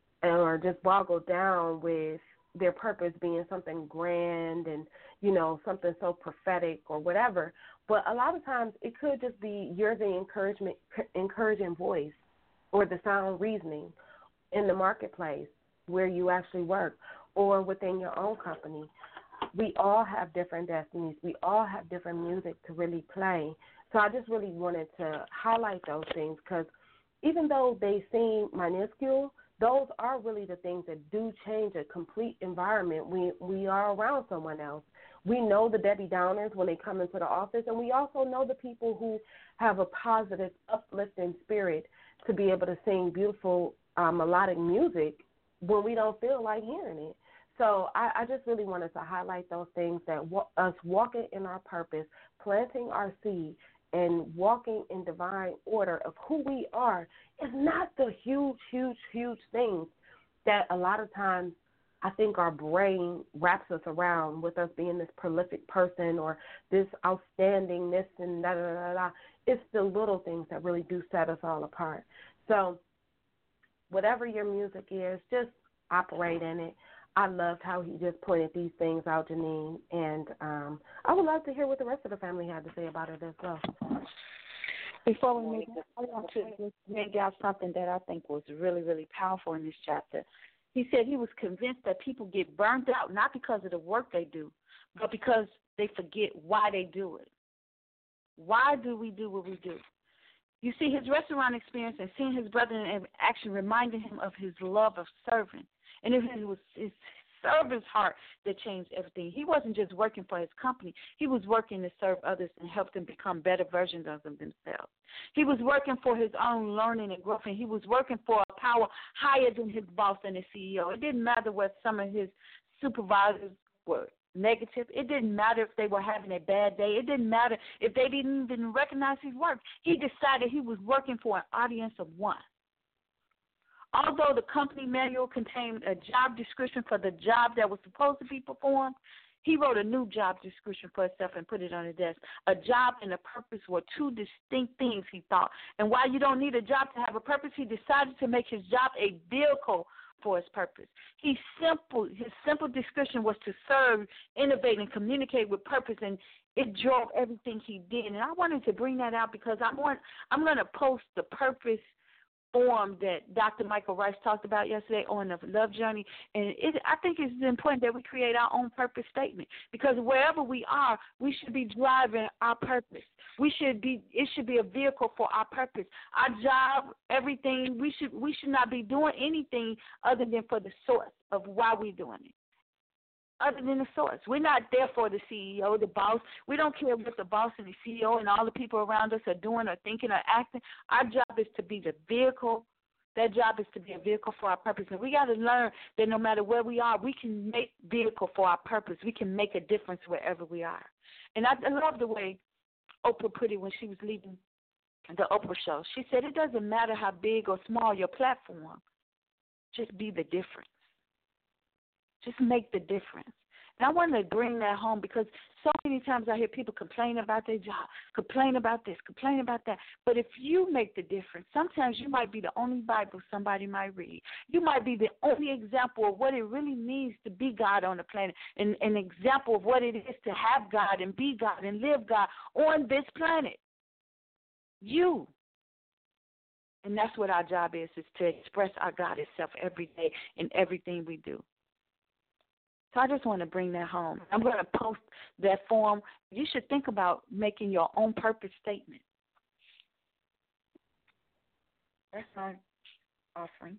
S6: or just boggled down with their purpose being something grand and, you know, something so prophetic or whatever. But a lot of times it could just be you're the encouragement, encouraging voice or the sound reasoning in the marketplace where you actually work or within your own company. We all have different destinies. We all have different music to really play. So I just really wanted to highlight those things because even though they seem minuscule, those are really the things that do change a complete environment when we are around someone else. We know the Debbie Downers when they come into the office, and we also know the people who have a positive, uplifting spirit to be able to sing beautiful uh, melodic music when we don't feel like hearing it. So I, I just really wanted to highlight those things, that wa- us walking in our purpose, planting our seed, and walking in divine order of who we are is not the huge, huge, huge things that a lot of times I think our brain wraps us around with us being this prolific person or this outstanding this and da da da da. It's the little things that really do set us all apart. So whatever your music is, just operate in it. I loved how he just pointed these things out, Janine, and um, I would love to hear what the rest of the family had to say about it as well.
S2: Before we move on, I want to just bring out something that I think was really, really powerful in this chapter. He said he was convinced that people get burned out not because of the work they do, but because they forget why they do it. Why do we do what we do? You see, his restaurant experience and seeing his brother in action reminded him of his love of serving. And it was his servant's heart that changed everything. He wasn't just working for his company. He was working to serve others and help them become better versions of them themselves. He was working for his own learning and growth, and he was working for a power higher than his boss and his C E O. It didn't matter what some of his supervisors were negative. It didn't matter if they were having a bad day. It didn't matter if they didn't even recognize his work. He decided he was working for an audience of one. Although the company manual contained a job description for the job that was supposed to be performed, he wrote a new job description for himself and put it on the desk. A job and a purpose were two distinct things, he thought. And while you don't need a job to have a purpose, he decided to make his job a vehicle for his purpose. He simple, his simple description was to serve, innovate, and communicate with purpose, and it drove everything he did. And I wanted to bring that out because I want, I'm going to post the purpose form that Doctor Michael Rice talked about yesterday on the Love Journey. And it, I think it's important that we create our own purpose statement because wherever we are, we should be driving our purpose. We should be, it should be a vehicle for our purpose. Our job, everything, we should, we should not be doing anything other than for the source of why we're doing it. Other than the source. We're not there for the C E O, the boss. We don't care what the boss and the C E O and all the people around us are doing or thinking or acting. Our job is to be the vehicle. That job is to be a vehicle for our purpose. And we got to learn that no matter where we are, we can make vehicle for our purpose. We can make a difference wherever we are. And I, I love the way Oprah put it when she was leaving the Oprah show. She said, it doesn't matter how big or small your platform. Just be the difference. Just make the difference. And I want to bring that home because so many times I hear people complain about their job, complain about this, complain about that. But if you make the difference, sometimes you might be the only Bible somebody might read. You might be the only example of what it really means to be God on the planet, and an example of what it is to have God and be God and live God on this planet. You. And that's what our job is, is to express our God itself every day in everything we do. So I just want to bring that home. I'm going to post that form. You should think about making your own purpose statement. That's my offering.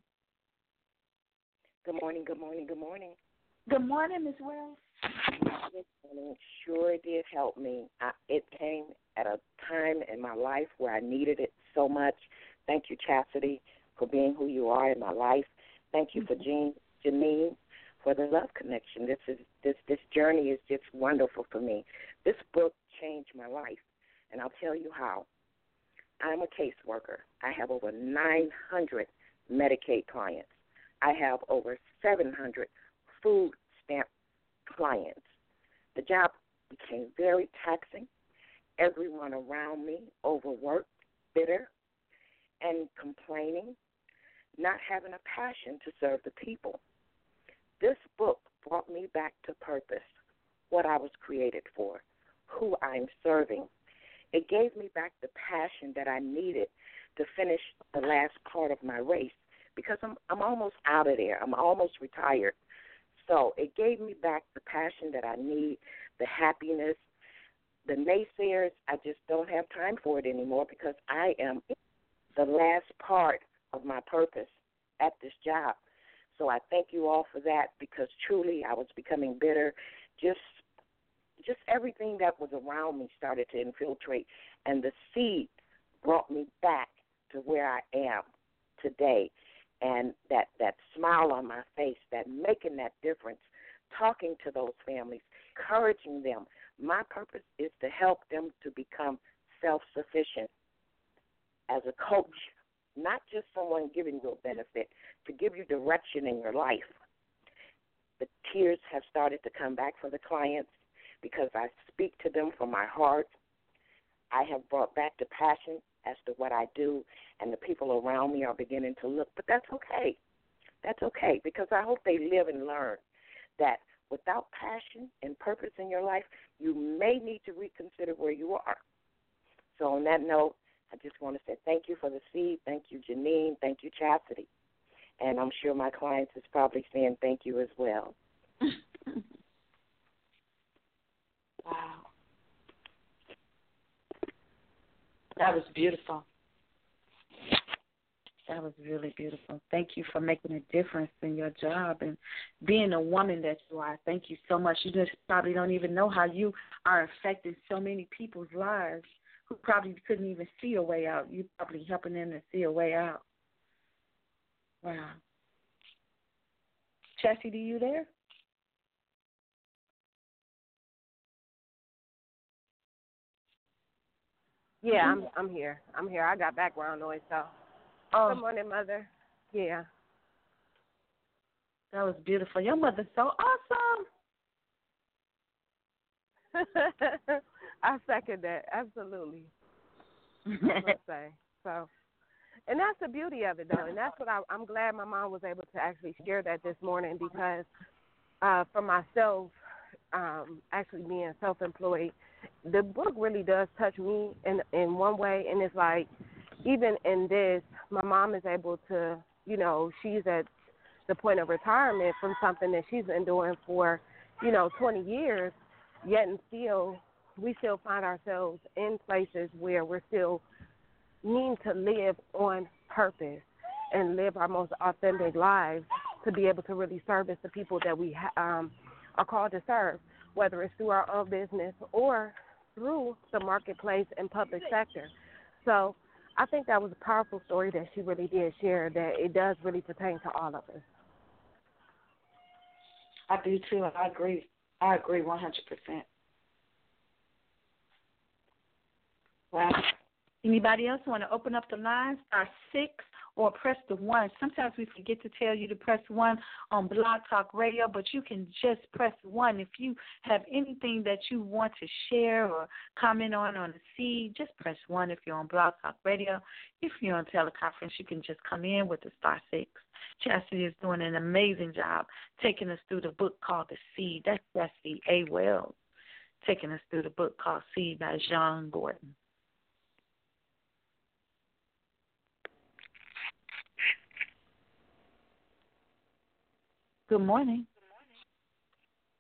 S7: Good morning, good morning, good morning.
S2: Good morning, Miz Wells.
S7: This morning sure did help me. I, it came at a time in my life where I needed it so much. Thank you, Chastity, for being who you are in my life. Thank you for Jean, Janine, for the love connection. This is this this journey is just wonderful for me. This book changed my life, and I'll tell you how. I'm a caseworker. I have over nine hundred Medicaid clients. I have over seven hundred food stamp clients. The job became very taxing. Everyone around me overworked, bitter, and complaining, not having a passion to serve the people. This book brought me back to purpose, what I was created for, who I'm serving. It gave me back the passion that I needed to finish the last part of my race because I'm I'm almost out of there. I'm almost retired. So it gave me back the passion that I need, the happiness. The naysayers, I just don't have time for it anymore because I am the last part of my purpose at this job. So I thank you all for that because truly I was becoming bitter. Just just everything that was around me started to infiltrate, and the seed brought me back to where I am today. And that, that smile on my face, that making that difference, talking to those families, encouraging them. My purpose is to help them to become self-sufficient as a coach, not just someone giving you a benefit, to give you direction in your life. The tears have started to come back for the clients because I speak to them from my heart. I have brought back the passion as to what I do, and the people around me are beginning to look. But that's okay. That's okay because I hope they live and learn that without passion and purpose in your life, you may need to reconsider where you are. So on that note, I just want to say thank you for the seed. Thank you, Janine. Thank you, Chastity. And I'm sure my clients is probably saying thank you as well.
S2: Wow. That was beautiful. That was really beautiful. Thank you for making a difference in your job and being a woman that you are. Thank you so much. You just probably don't even know how you are affecting so many people's lives who probably couldn't even see a way out. You're probably helping them to see a way out. Wow. Chessie, are you there?
S6: Yeah, I'm I'm here. I'm here. I got background noise, so.
S2: Oh.
S6: Good morning, Mother. Yeah.
S2: That was beautiful. Your mother's so awesome.
S6: I second that. Absolutely. I must say. So, and that's the beauty of it, though. And that's what I, I'm glad my mom was able to actually share that this morning because uh, for myself, um, actually being self-employed, the book really does touch me in in one way, and it's like even in this, my mom is able to, you know, she's at the point of retirement from something that she's been doing for, you know, twenty years, yet and still we still find ourselves in places where we're still needing to live on purpose and live our most authentic lives to be able to really service the people that we ha- um, are called to serve, whether it's through our own business or through the marketplace and public sector. So I think that was a powerful story that she really did share, that it does really pertain to all of us.
S2: I do, too. I agree. I agree one hundred percent. Wow. Anybody else want to open up the line, star six, or press the one? Sometimes we forget to tell you to press one on Blog Talk Radio, but you can just press one. If you have anything that you want to share or comment on on the seed, just press one if you're on Blog Talk Radio. If you're on teleconference, you can just come in with the star six. Chastity is doing an amazing job taking us through the book called The Seed. That's Chastity A. Wells, taking us through the book called Seed by Jean Gordon. Good morning.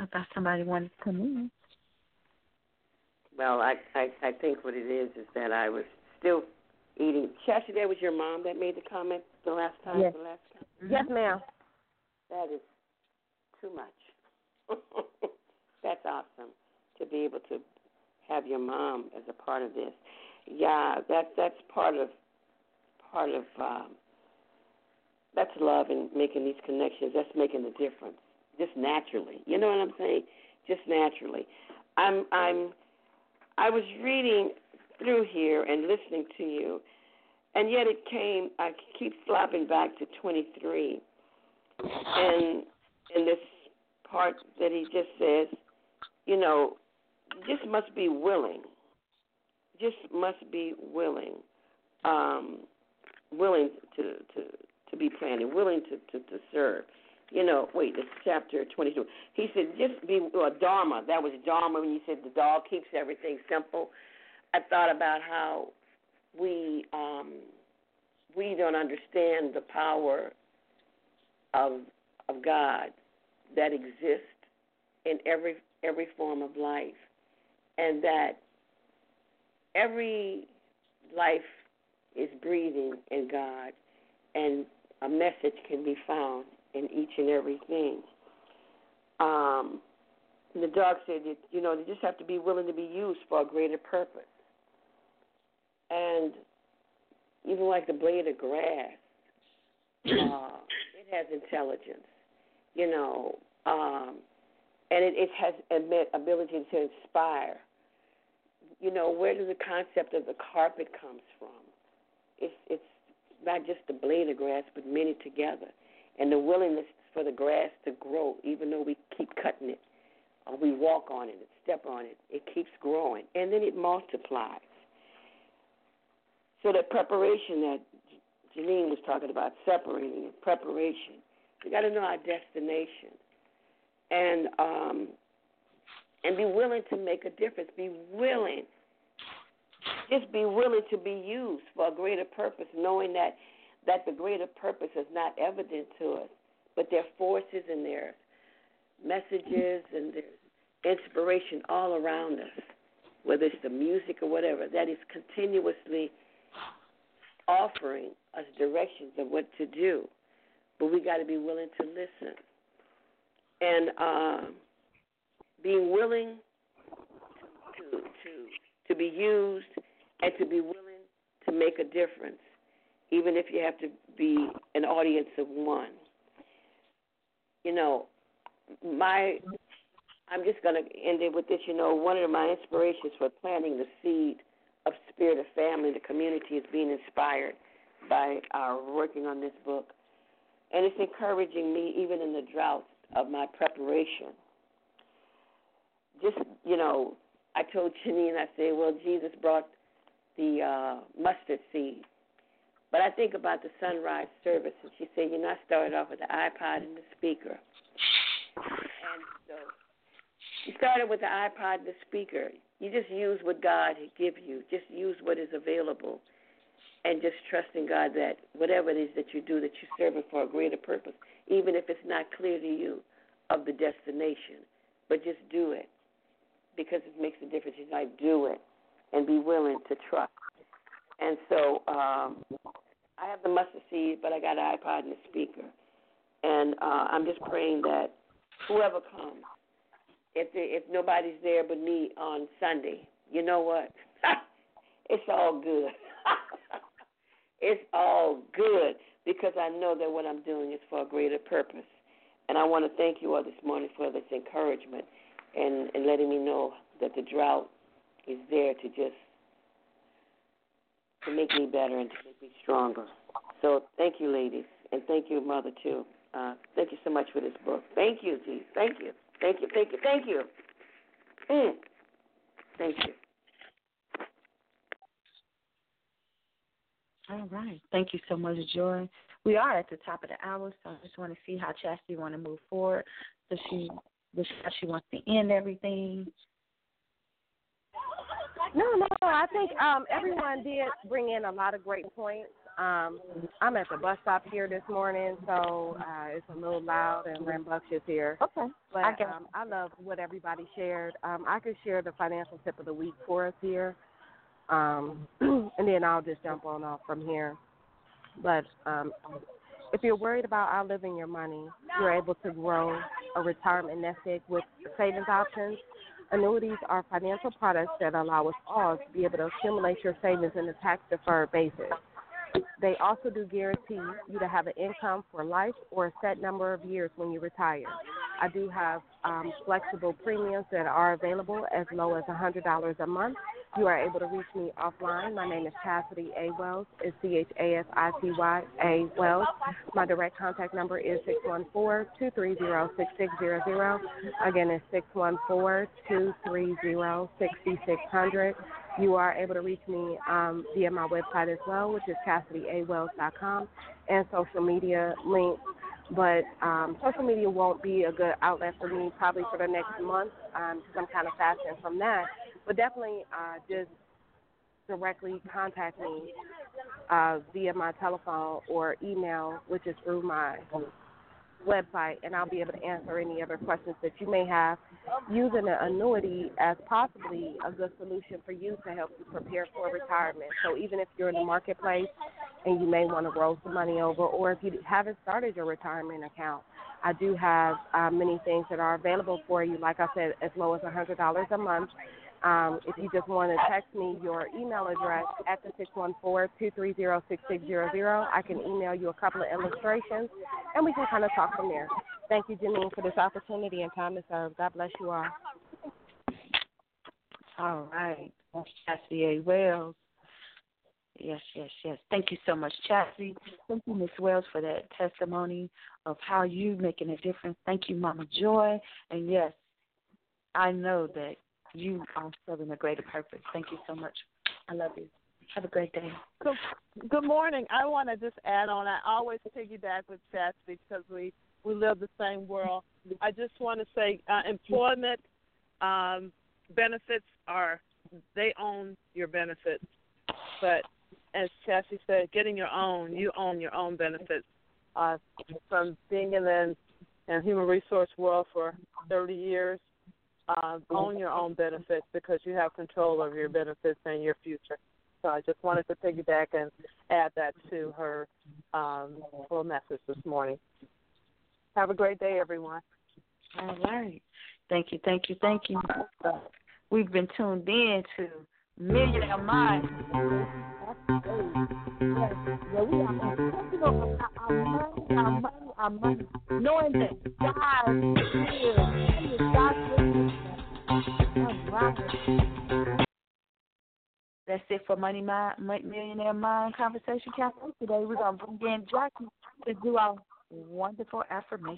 S2: I thought somebody wanted to come in.
S5: Well, I, I I think what it is is that I was still eating. Chastity, that was your mom that made the comment the last time?
S2: Yes.
S5: The last time?
S6: Mm-hmm. Yes, ma'am.
S5: That is too much. That's awesome to be able to have your mom as a part of this. Yeah, that that's part of part of um, that's love and making these connections. That's making the difference, just naturally. You know what I'm saying? Just naturally. I'm I'm I was reading through here and listening to you, and yet it came. I keep flopping back to twenty-three, and in this part that he just says, you know, just must be willing. Just must be willing, um, willing to, to to be planted, willing to, to, to serve. You know, wait, it's chapter twenty-two. He said, just be, well, Dharma. That was Dharma when you said the dog keeps everything simple. I thought about how we um, we don't understand the power of of God that exists in every every form of life, and that every life is breathing in God, and a message can be found in each and every thing. Um, the dog said that, you know, they just have to be willing to be used for a greater purpose. And even like the blade of grass, uh, it has intelligence, you know, um, and it, it has a ability to inspire. You know, where does the concept of the carpet comes from? It's it's not just the blade of grass, but many together. And the willingness for the grass to grow, even though we keep cutting it, or we walk on it and step on it, it keeps growing, and then it multiplies. So that preparation that Janine was talking about, separating and preparation, we got to know our destination, and um, and be willing to make a difference. Be willing. Just be willing to be used for a greater purpose, knowing that, that the greater purpose is not evident to us, but there are forces and there's messages and there's inspiration all around us, whether it's the music or whatever, that is continuously offering us directions of what to do. But we got to be willing to listen. And uh, being willing to, to to be used and to be willing to make a difference, even if you have to be an audience of one. You know, my I'm just going to end it with this. You know, one of my inspirations for planting the seed of Spirit of Family, the community, is being inspired by our working on this book. And it's encouraging me even in the drought of my preparation. Just, you know, I told Janine, I said, well, Jesus brought the uh, mustard seed. But I think about the sunrise service, and she said, you know, I started off with the iPod and the speaker. And so you started with the iPod and the speaker. You just use what God gives you. Just use what is available, and just trust in God that whatever it is that you do, that you're serving for a greater purpose, even if it's not clear to you of the destination. But just do it, because it makes a difference. You like, do it and be willing to trust. And so um, I have the mustard seed, but I got an iPod and a speaker. And uh, I'm just praying that whoever comes, if they, if nobody's there but me on Sunday, you know what? It's all good. It's all good, because I know that what I'm doing is for a greater purpose. And I want to thank you all this morning for this encouragement and, and letting me know that the drought is there to just to make me better and to make me stronger. So thank you, ladies, and thank you, Mother, too. Uh, thank you so much for this book. Thank you, Jesus. Thank you. Thank you. Thank you. Thank you. Mm. Thank you.
S2: All right. Thank you so much, Joy. We are at the top of the hour, so I just want to see how Chastity want to move forward. Does she, does she, how she wants to end everything?
S6: No, no, I think um, everyone did bring in a lot of great points. Um, I'm at the bus stop here this morning, so uh, it's a little loud and rambunctious here.
S2: Okay.
S6: But
S2: I, get
S6: um, I love what everybody shared. Um, I could share the financial tip of the week for us here, um, and then I'll just jump on off from here. But um, if you're worried about outliving your money, you're able to grow a retirement nest egg with savings options. Annuities are financial products that allow us all to be able to accumulate your savings in a tax-deferred basis. They also do guarantee you to have an income for life or a set number of years when you retire. I do have um, flexible premiums that are available as low as one hundred dollars a month. You are able to reach me offline. My name is Chastity A. Wells. It's C H A S I T Y A Wells. My direct contact number is six one four, two three zero, six six zero zero. Again, it's six one four, two three zero, six six zero zero. You are able to reach me um, via my website as well, which is chastity a wells dot com, and social media links. But um, social media won't be a good outlet for me probably for the next month because um, I'm kind of fasting from that. But definitely uh, just directly contact me uh, via my telephone or email, which is through my website, and I'll be able to answer any other questions that you may have using an annuity as possibly a good solution for you to help you prepare for retirement. So even if you're in the marketplace and you may want to roll some money over, or if you haven't started your retirement account, I do have uh, many things that are available for you, like I said, as low as one hundred dollars a month. Um, if you just want to text me your email address at the six one four, two three zero, six six zero zero, I can email you a couple of illustrations, and we can kind of talk from there. Thank you, Janine, for this opportunity and time to serve. God bless you all.
S2: All right. That's Chastity A. Wells. Yes, yes, yes. Thank you so much, Chastity. Thank you, Miss Wells, for that testimony of how you making a difference. Thank you, Mama Joy. And, yes, I know that you are serving a greater purpose. Thank you so much. I love you. Have a great day.
S8: Good, good morning. I want to just add on. I always piggyback with Chastity because we, we live the same world. I just want to say uh, employment um, benefits are, they own your benefits. But as Chastity said, getting your own, you own your own benefits. Uh, from being in the in human resource world for thirty years, Uh, own your own benefits because you have control of your benefits and your future. So I just wanted to piggyback and add that to her um, little message this morning. Have a great day, everyone.
S2: All right. Thank you, thank you, thank you. We've been tuned in to Millionaire Mind. Yeah, we are talking about our money, our money, our money, knowing that God is God. All right. That's it for Money Mind, Millionaire Mind Conversation Cafe. Today we're going to bring in Jackie to do our wonderful affirmation.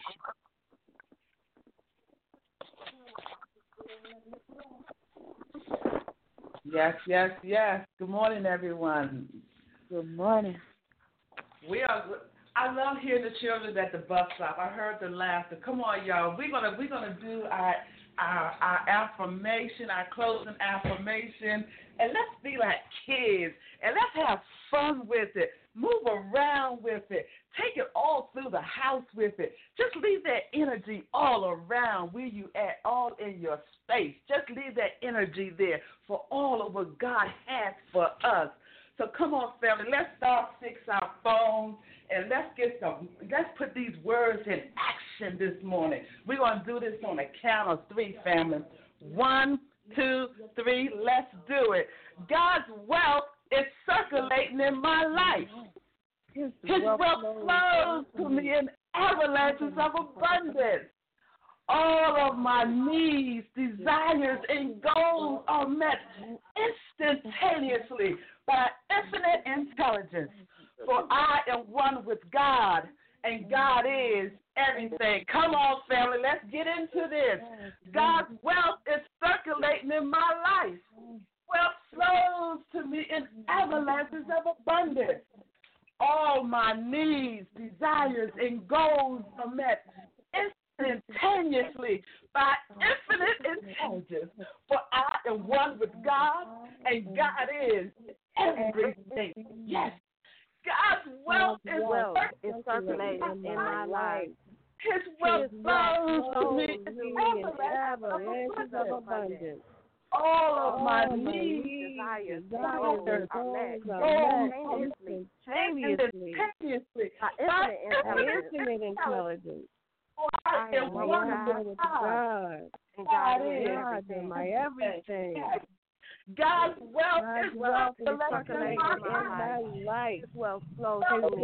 S9: Yes, yes, yes. Good morning, everyone.
S2: Good morning.
S9: We are. I love hearing the children at the bus stop. I heard the laughter. Come on, y'all. We're gonna we're gonna do our our, our affirmation, our closing affirmation, and let's be like kids and let's have fun with it. Move around with it. Take it all through the house with it. Just leave that energy all around where you at, all in your space. Just leave that energy there for all of what God has for us. So come on, family, let's start fix our phones and let's get some. Let's put these words in action this morning. We're gonna do this on a count of three, family. One, two, three. Let's do it. God's wealth is circulating in my life. His wealth flows to me in avalanches of abundance. All of my needs, desires, and goals are met instantaneously by infinite intelligence. For I am one with God, and God is everything. Come on, family, let's get into this. God's wealth is circulating in my life. Wealth flows to me in avalanches of abundance. All my needs, desires, and goals are met instantaneously by infinite intelligence. For I am one with God, and God is everything. Yes, God's wealth is
S6: wealth is circulating in my life.
S9: His wealth flows to me
S6: in avalanches of abundance.
S9: All of my needs,
S6: desires,
S9: desires,
S6: goals, instantaneously, by infinite intelligence.
S9: I am wonderful
S6: with God, and God is my everything.
S9: God's wealth
S6: God's
S9: is
S6: wealth is
S9: circulating
S6: circulating in my life. His wealth flows through me.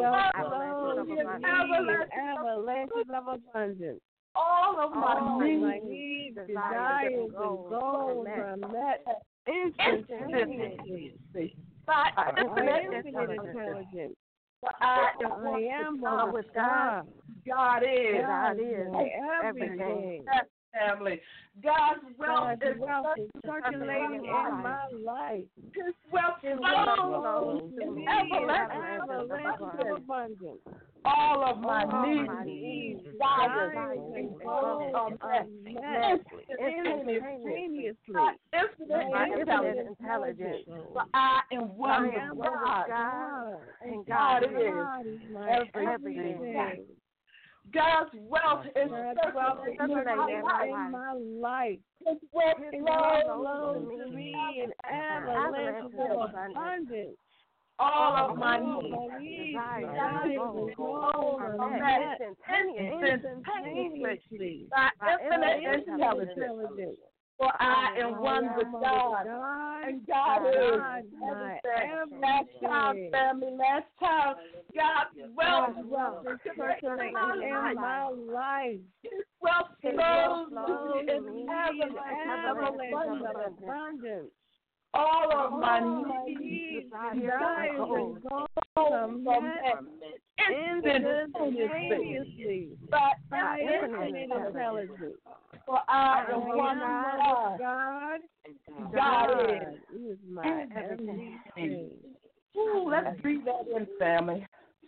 S6: Avalanches of abundance.
S9: All of my
S6: All
S9: needs,
S6: my needs, desires, and goals are met instantaneously
S9: by
S6: infinite intelligence.
S9: I
S6: am one with God.
S9: God is.
S6: God is everything.
S9: Family. God's wealth,
S6: God's wealth is circulating in my life.
S9: His wealth flows to me.
S6: Avalanches of abundance.
S9: All of my
S6: All
S9: needs,
S6: my needs,
S9: desires,
S6: desires,
S9: and
S6: and
S9: goals
S6: goals
S9: are
S6: are
S9: met
S6: met
S9: instantaneously.
S6: infinite
S9: Infinite
S6: intelligence.
S9: For I am one
S6: I
S9: with
S6: am one with
S9: God,
S6: God,
S9: and
S6: God
S9: God
S6: is
S9: is
S6: my
S9: everything.
S6: everything.
S9: God's wealth is
S6: God's wealth is circulating in my life.
S9: His wealth
S6: His
S9: flows
S6: wealth flows to me in avalanches of abundance.
S9: all of my
S6: All
S9: needs.
S6: my needs, desires, and goals are met instantaneously
S9: By
S6: by
S9: infinite
S6: infinite
S9: intelligence.
S6: intelligence.
S9: For I am one with God, and God is
S6: my
S9: everything. Last time,
S6: everything.
S9: family, last time, God's wealth
S6: God's wealth is circulating in my life.
S9: His wealth
S6: His
S9: flows
S6: wealth
S9: to
S6: flows
S9: me
S6: to
S9: in
S6: me in
S9: avalanches
S6: avalanches
S9: of
S6: of
S9: abundance.
S6: abundance.
S9: All of my
S6: All my
S9: needs,
S6: needs,
S9: desires,
S6: desires,
S9: and
S6: and
S9: goals
S6: goals
S9: are
S6: are met
S9: instantaneously
S6: instantaneously
S9: by
S6: by
S9: infinite
S6: infinite
S9: intelligence.
S6: intelligence.
S9: For I
S6: I
S9: am
S6: am
S9: one
S6: one
S9: with God.
S6: with God.
S9: God
S6: God
S9: is
S6: is my everything.
S9: Ooh, let's breathe that in, family.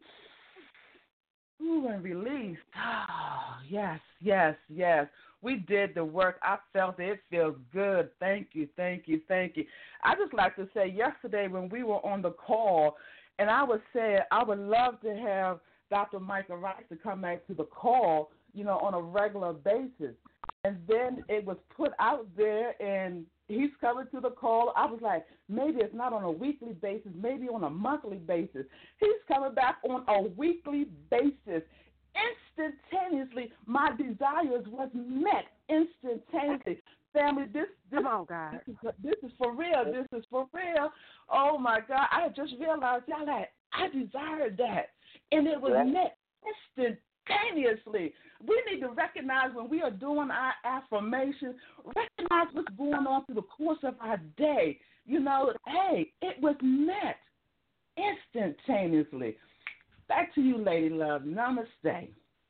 S9: Ooh, and release. Oh, yes, yes, yes. We did the work. I felt it. It feels good. Thank you, thank you, thank you. I just like to say yesterday when we were on the call, and I was saying I would love to have Doctor Michael Rice to come back to the call, you know, on a regular basis. And then it was put out there, and he's coming to the call. I was like, maybe it's not on a weekly basis, maybe on a monthly basis. He's coming back on a weekly basis. Instantaneously, my desires was met instantaneously. Family, this this,
S6: Come on, God.
S9: this, is, this is for real. This is for real. Oh, my God. I just realized, y'all, that I desired that, and it was
S5: Right.
S9: met instantaneously. We need to recognize when we are doing our affirmations, recognize what's going on through the course of our day. You know, hey, it was met instantaneously. Back to you, Lady Love. Namaste.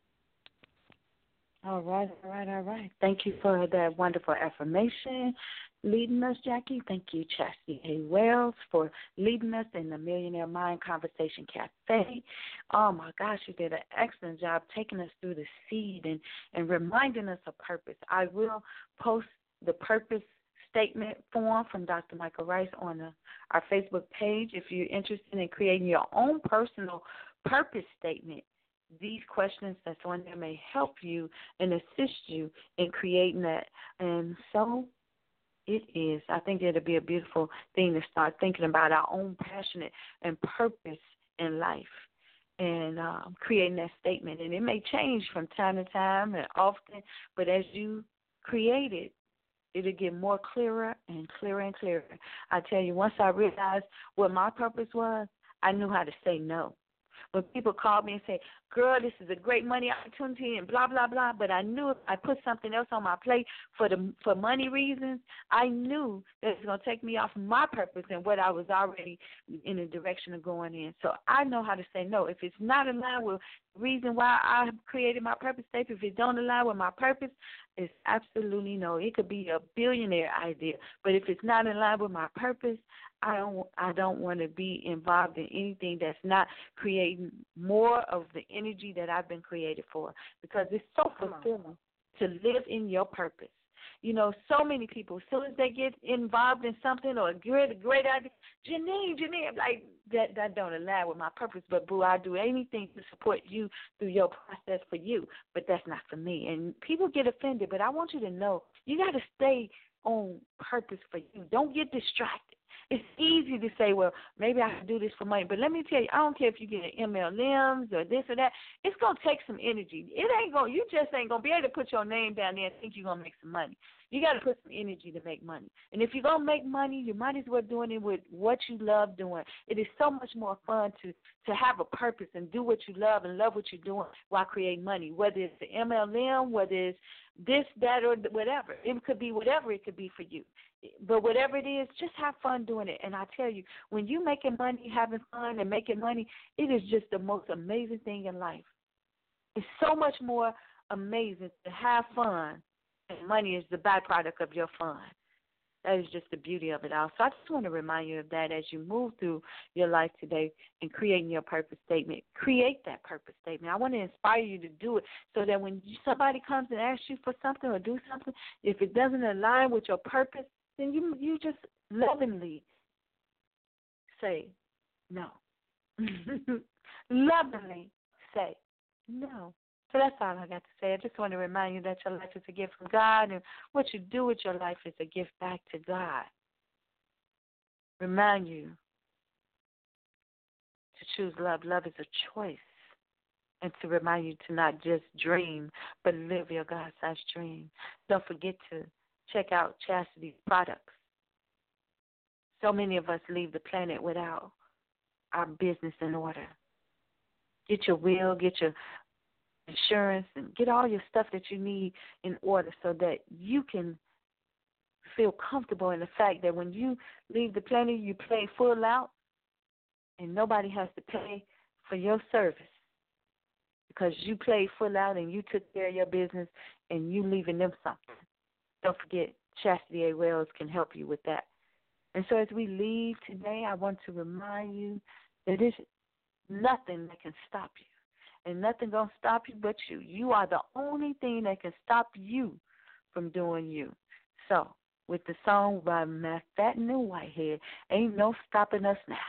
S2: All right, all right, all right. Thank you for that wonderful affirmation leading us, Jackie. Thank you, Chastity A. Wells, for leading us in the Millionaire Mind Conversation Cafe. Oh, my gosh, you did an excellent job taking us through the seed and, and reminding us of purpose. I will post the purpose statement form from Doctor Michael Rice on the, our Facebook page. If you're interested in creating your own personal purpose statement, these questions that's on there may help you and assist you in creating that. And so it is. I think it'll be a beautiful thing to start thinking about our own passion and purpose in life and um, creating that statement. And it may change from time to time and often, but as you create it, it'll get more clearer and clearer and clearer. I tell you, once I realized what my purpose was, I knew how to say no. When people call me and say, girl, this is a great money opportunity and blah, blah, blah, but I knew if I put something else on my plate for the for money reasons, I knew that it's going to take me off my purpose and what I was already in the direction of going in. So I know how to say no. If it's not in line with the reason why I created my purpose statement, if it don't align with my purpose, it's absolutely no. It could be a billionaire idea, but if it's not in line with my purpose, I don't I don't want to be involved in anything that's not creating more of the energy that I've been created for, because it's so fulfilling to live in your purpose. You know, so many people, as soon as they get involved in something or a great, great idea, Janine, Janine, I'm like, that, that don't align with my purpose, but, boo, I'll do anything to support you through your process for you, but that's not for me. And people get offended, but I want you to know you got to stay on purpose for you. Don't get distracted. It's easy to say, well, maybe I can do this for money. But let me tell you, I don't care if you get an M L Ms or this or that. It's going to take some energy. It ain't going. You just ain't going to be able to put your name down there and think you're going to make some money. You got to put some energy to make money. And if you're going to make money, you might as well doing it with what you love doing. It is so much more fun to, to have a purpose and do what you love and love what you're doing while creating money, whether it's the M L M, whether it's this, that, or whatever. It could be whatever it could be for you. But whatever it is, just have fun doing it. And I tell you, when you're making money, having fun, and making money, it is just the most amazing thing in life. It's so much more amazing to have fun, and money is the byproduct of your fun. That is just the beauty of it all. So I just want to remind you of that as you move through your life today and creating your purpose statement. Create that purpose statement. I want to inspire you to do it so that when somebody comes and asks you for something or do something, if it doesn't align with your purpose, then you you just lovingly say no. Lovingly say no. So that's all I got to say. I just want to remind you that your life is a gift from God, and what you do with your life is a gift back to God. Remind you to choose love. Love is a choice. And to remind you to not just dream, but live your God-sized dream. Don't forget to check out Chastity's products. So many of us leave the planet without our business in order. Get your will, get your insurance, and get all your stuff that you need in order so that you can feel comfortable in the fact that when you leave the planet, you play full out and nobody has to pay for your service because you played full out and you took care of your business and you leaving them something. Don't forget, Chastity A. Wells can help you with that. And so as we leave today, I want to remind you that there's nothing that can stop you. And nothing going to stop you but you. You are the only thing that can stop you from doing you. So, with the song by McFadden and Whitehead, Ain't No Stopping Us Now.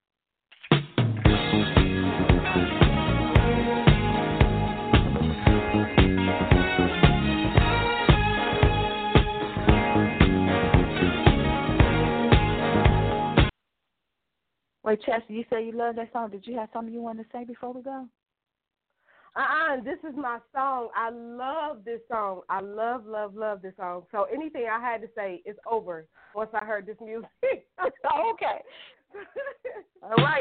S2: Wait, Chastity, you say you love that song. Did you have something you wanted to say before we go?
S6: Uh-uh, this is my song. I love this song. I love, love, love this song. So anything I had to say is over once I heard this music.
S2: Oh, okay. All right.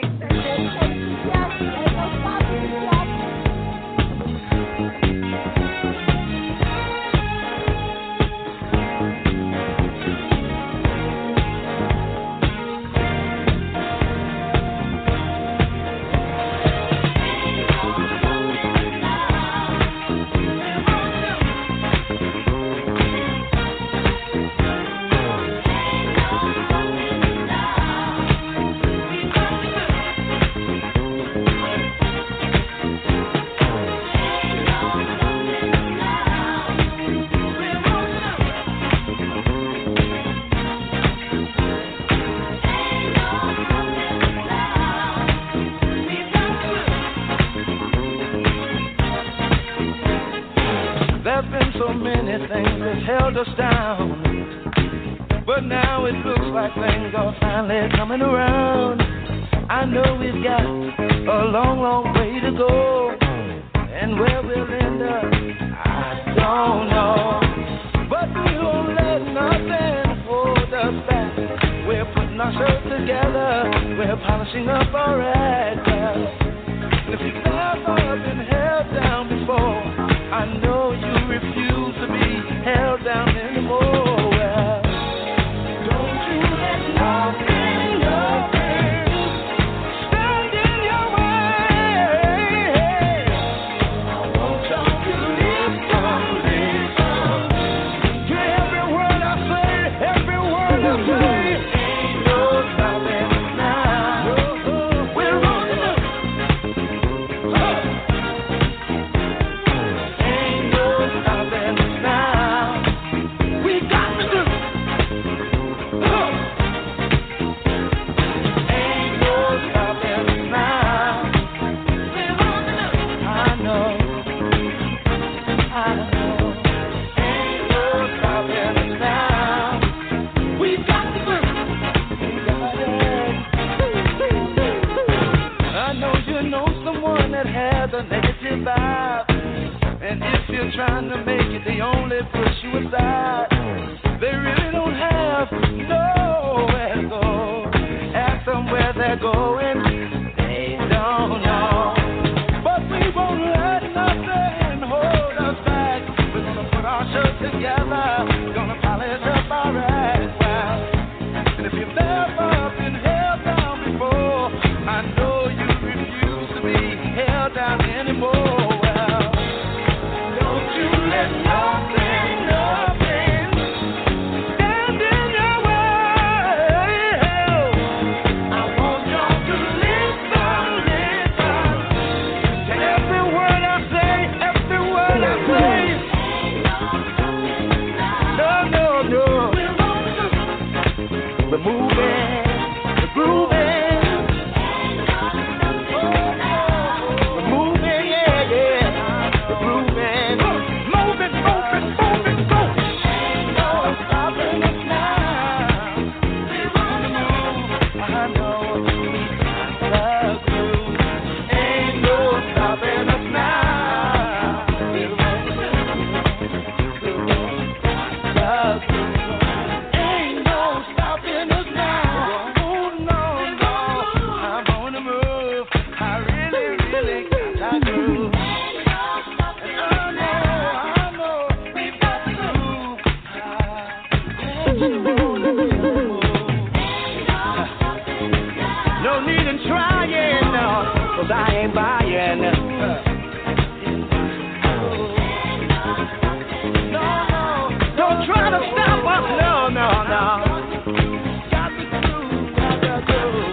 S3: So many things that held us down, but now it looks like things are finally coming around. I know we've got a long, long way to go, and where we'll end up, I don't know. But we won't let nothing hold us back. We're putting ourselves together, we're polishing up our act. And if you've never been held down before, I know you refuse to be held down anymore. Well, don't you let nothing, nothing stand in your way. I want you to live from, live from. push you aside. They really don't have nowhere to go. Ask them where they're going, they don't know. But we won't let nothing hold us back. We're gonna put our shirts together, gonna polish up our act. Well, and if you've never been held down before, I know you refuse to be held down anymore. Well, don't you let nothing, nothing stand in your way. I want y'all to listen, listen to every word I say, every word I say. No, no, no. We're moving, we're grooving. We're moving, yeah, yeah. We're grooving. Moving, moving, moving, moving. Ain't no stopping us now. We're on the move. I know we got the groove. Ain't no stopping us now. We're on the move. We're on the groove. Ain't no stopping us now. Oh, no, no. I'm on the move. I really, really got that groove. And I know, I know, we've got the groove. No need in trying, no, 'cause I ain't buying. No, no, don't try to stop us, no, no, no. Got the groove, got the groove.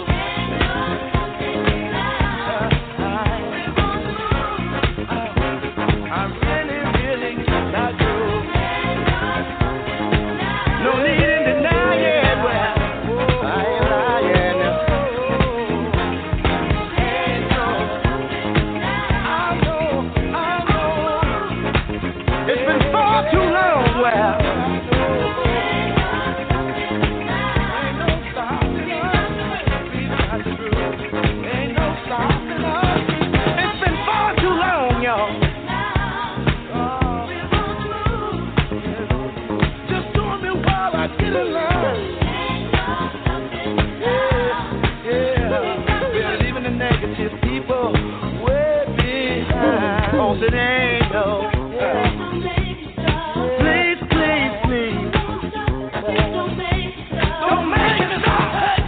S3: I really, really got that groove. No need in denying, well, I ain't lying. Ain't no, I know, I know. It's been far too long, well. Ain't no stopping us. We got the groove. Ain't no stopping us. It's been far too long, y'all. Just doing me while I get along. Yeah, yeah. We're leaving the negative people way behind. Oh, it ain't no. Please, please, please. Don't make it stop.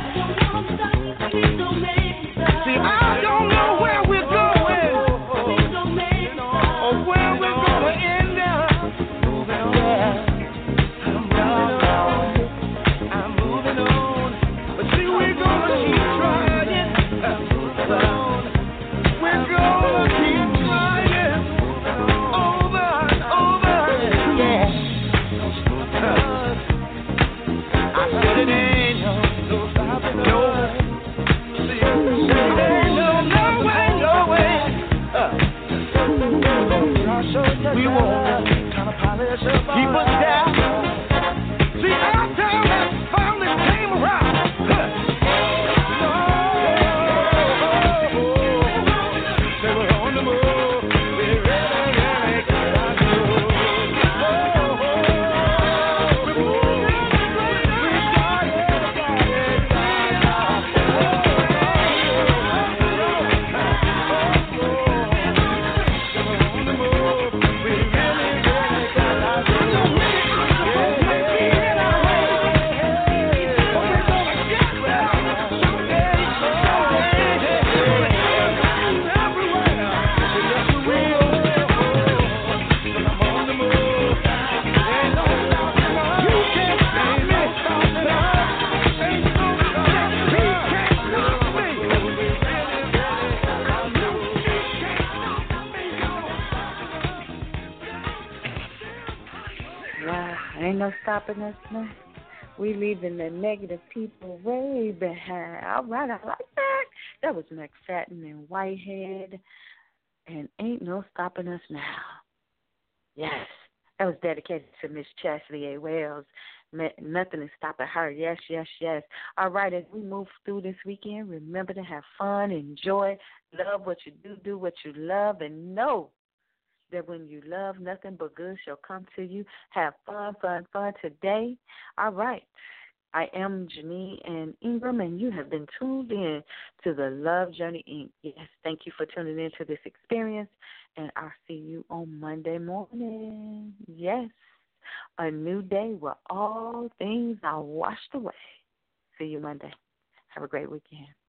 S3: See, I don't know where we're going or where we're gonna end up. Moving on, I'm moving on, I'm moving on. But see, we're gonna keep trying. I'm moving on. We're gonna keep trying over and over. Yeah. I said it ain't no, no stopping no. See, it ain't no, no way, no way. Uh. We won't kind of polish up, keep us down. See, our time has finally came around. Huh. No, say we're on the move. We're really, really got our groove. Oh, we're moving, we got it, got it, got
S2: Ain't no stopping us now. We leaving the negative people way behind. All right, I like that. That was McFadden and Whitehead. And ain't no stopping us now. Yes, that was dedicated to Miss Chastity A. Wells. Nothing is stopping her. Yes, yes, yes. All right, as we move through this weekend, remember to have fun, enjoy, love what you do, do what you love, and know that when you love, nothing but good shall come to you. Have fun, fun, fun today. All right. I am Janine and Ingram, and you have been tuned in to the Love Journey, Incorporated. Yes, thank you for tuning in to this experience, and I'll see you on Monday morning. Yes, a new day where all things are washed away. See you Monday. Have a great weekend.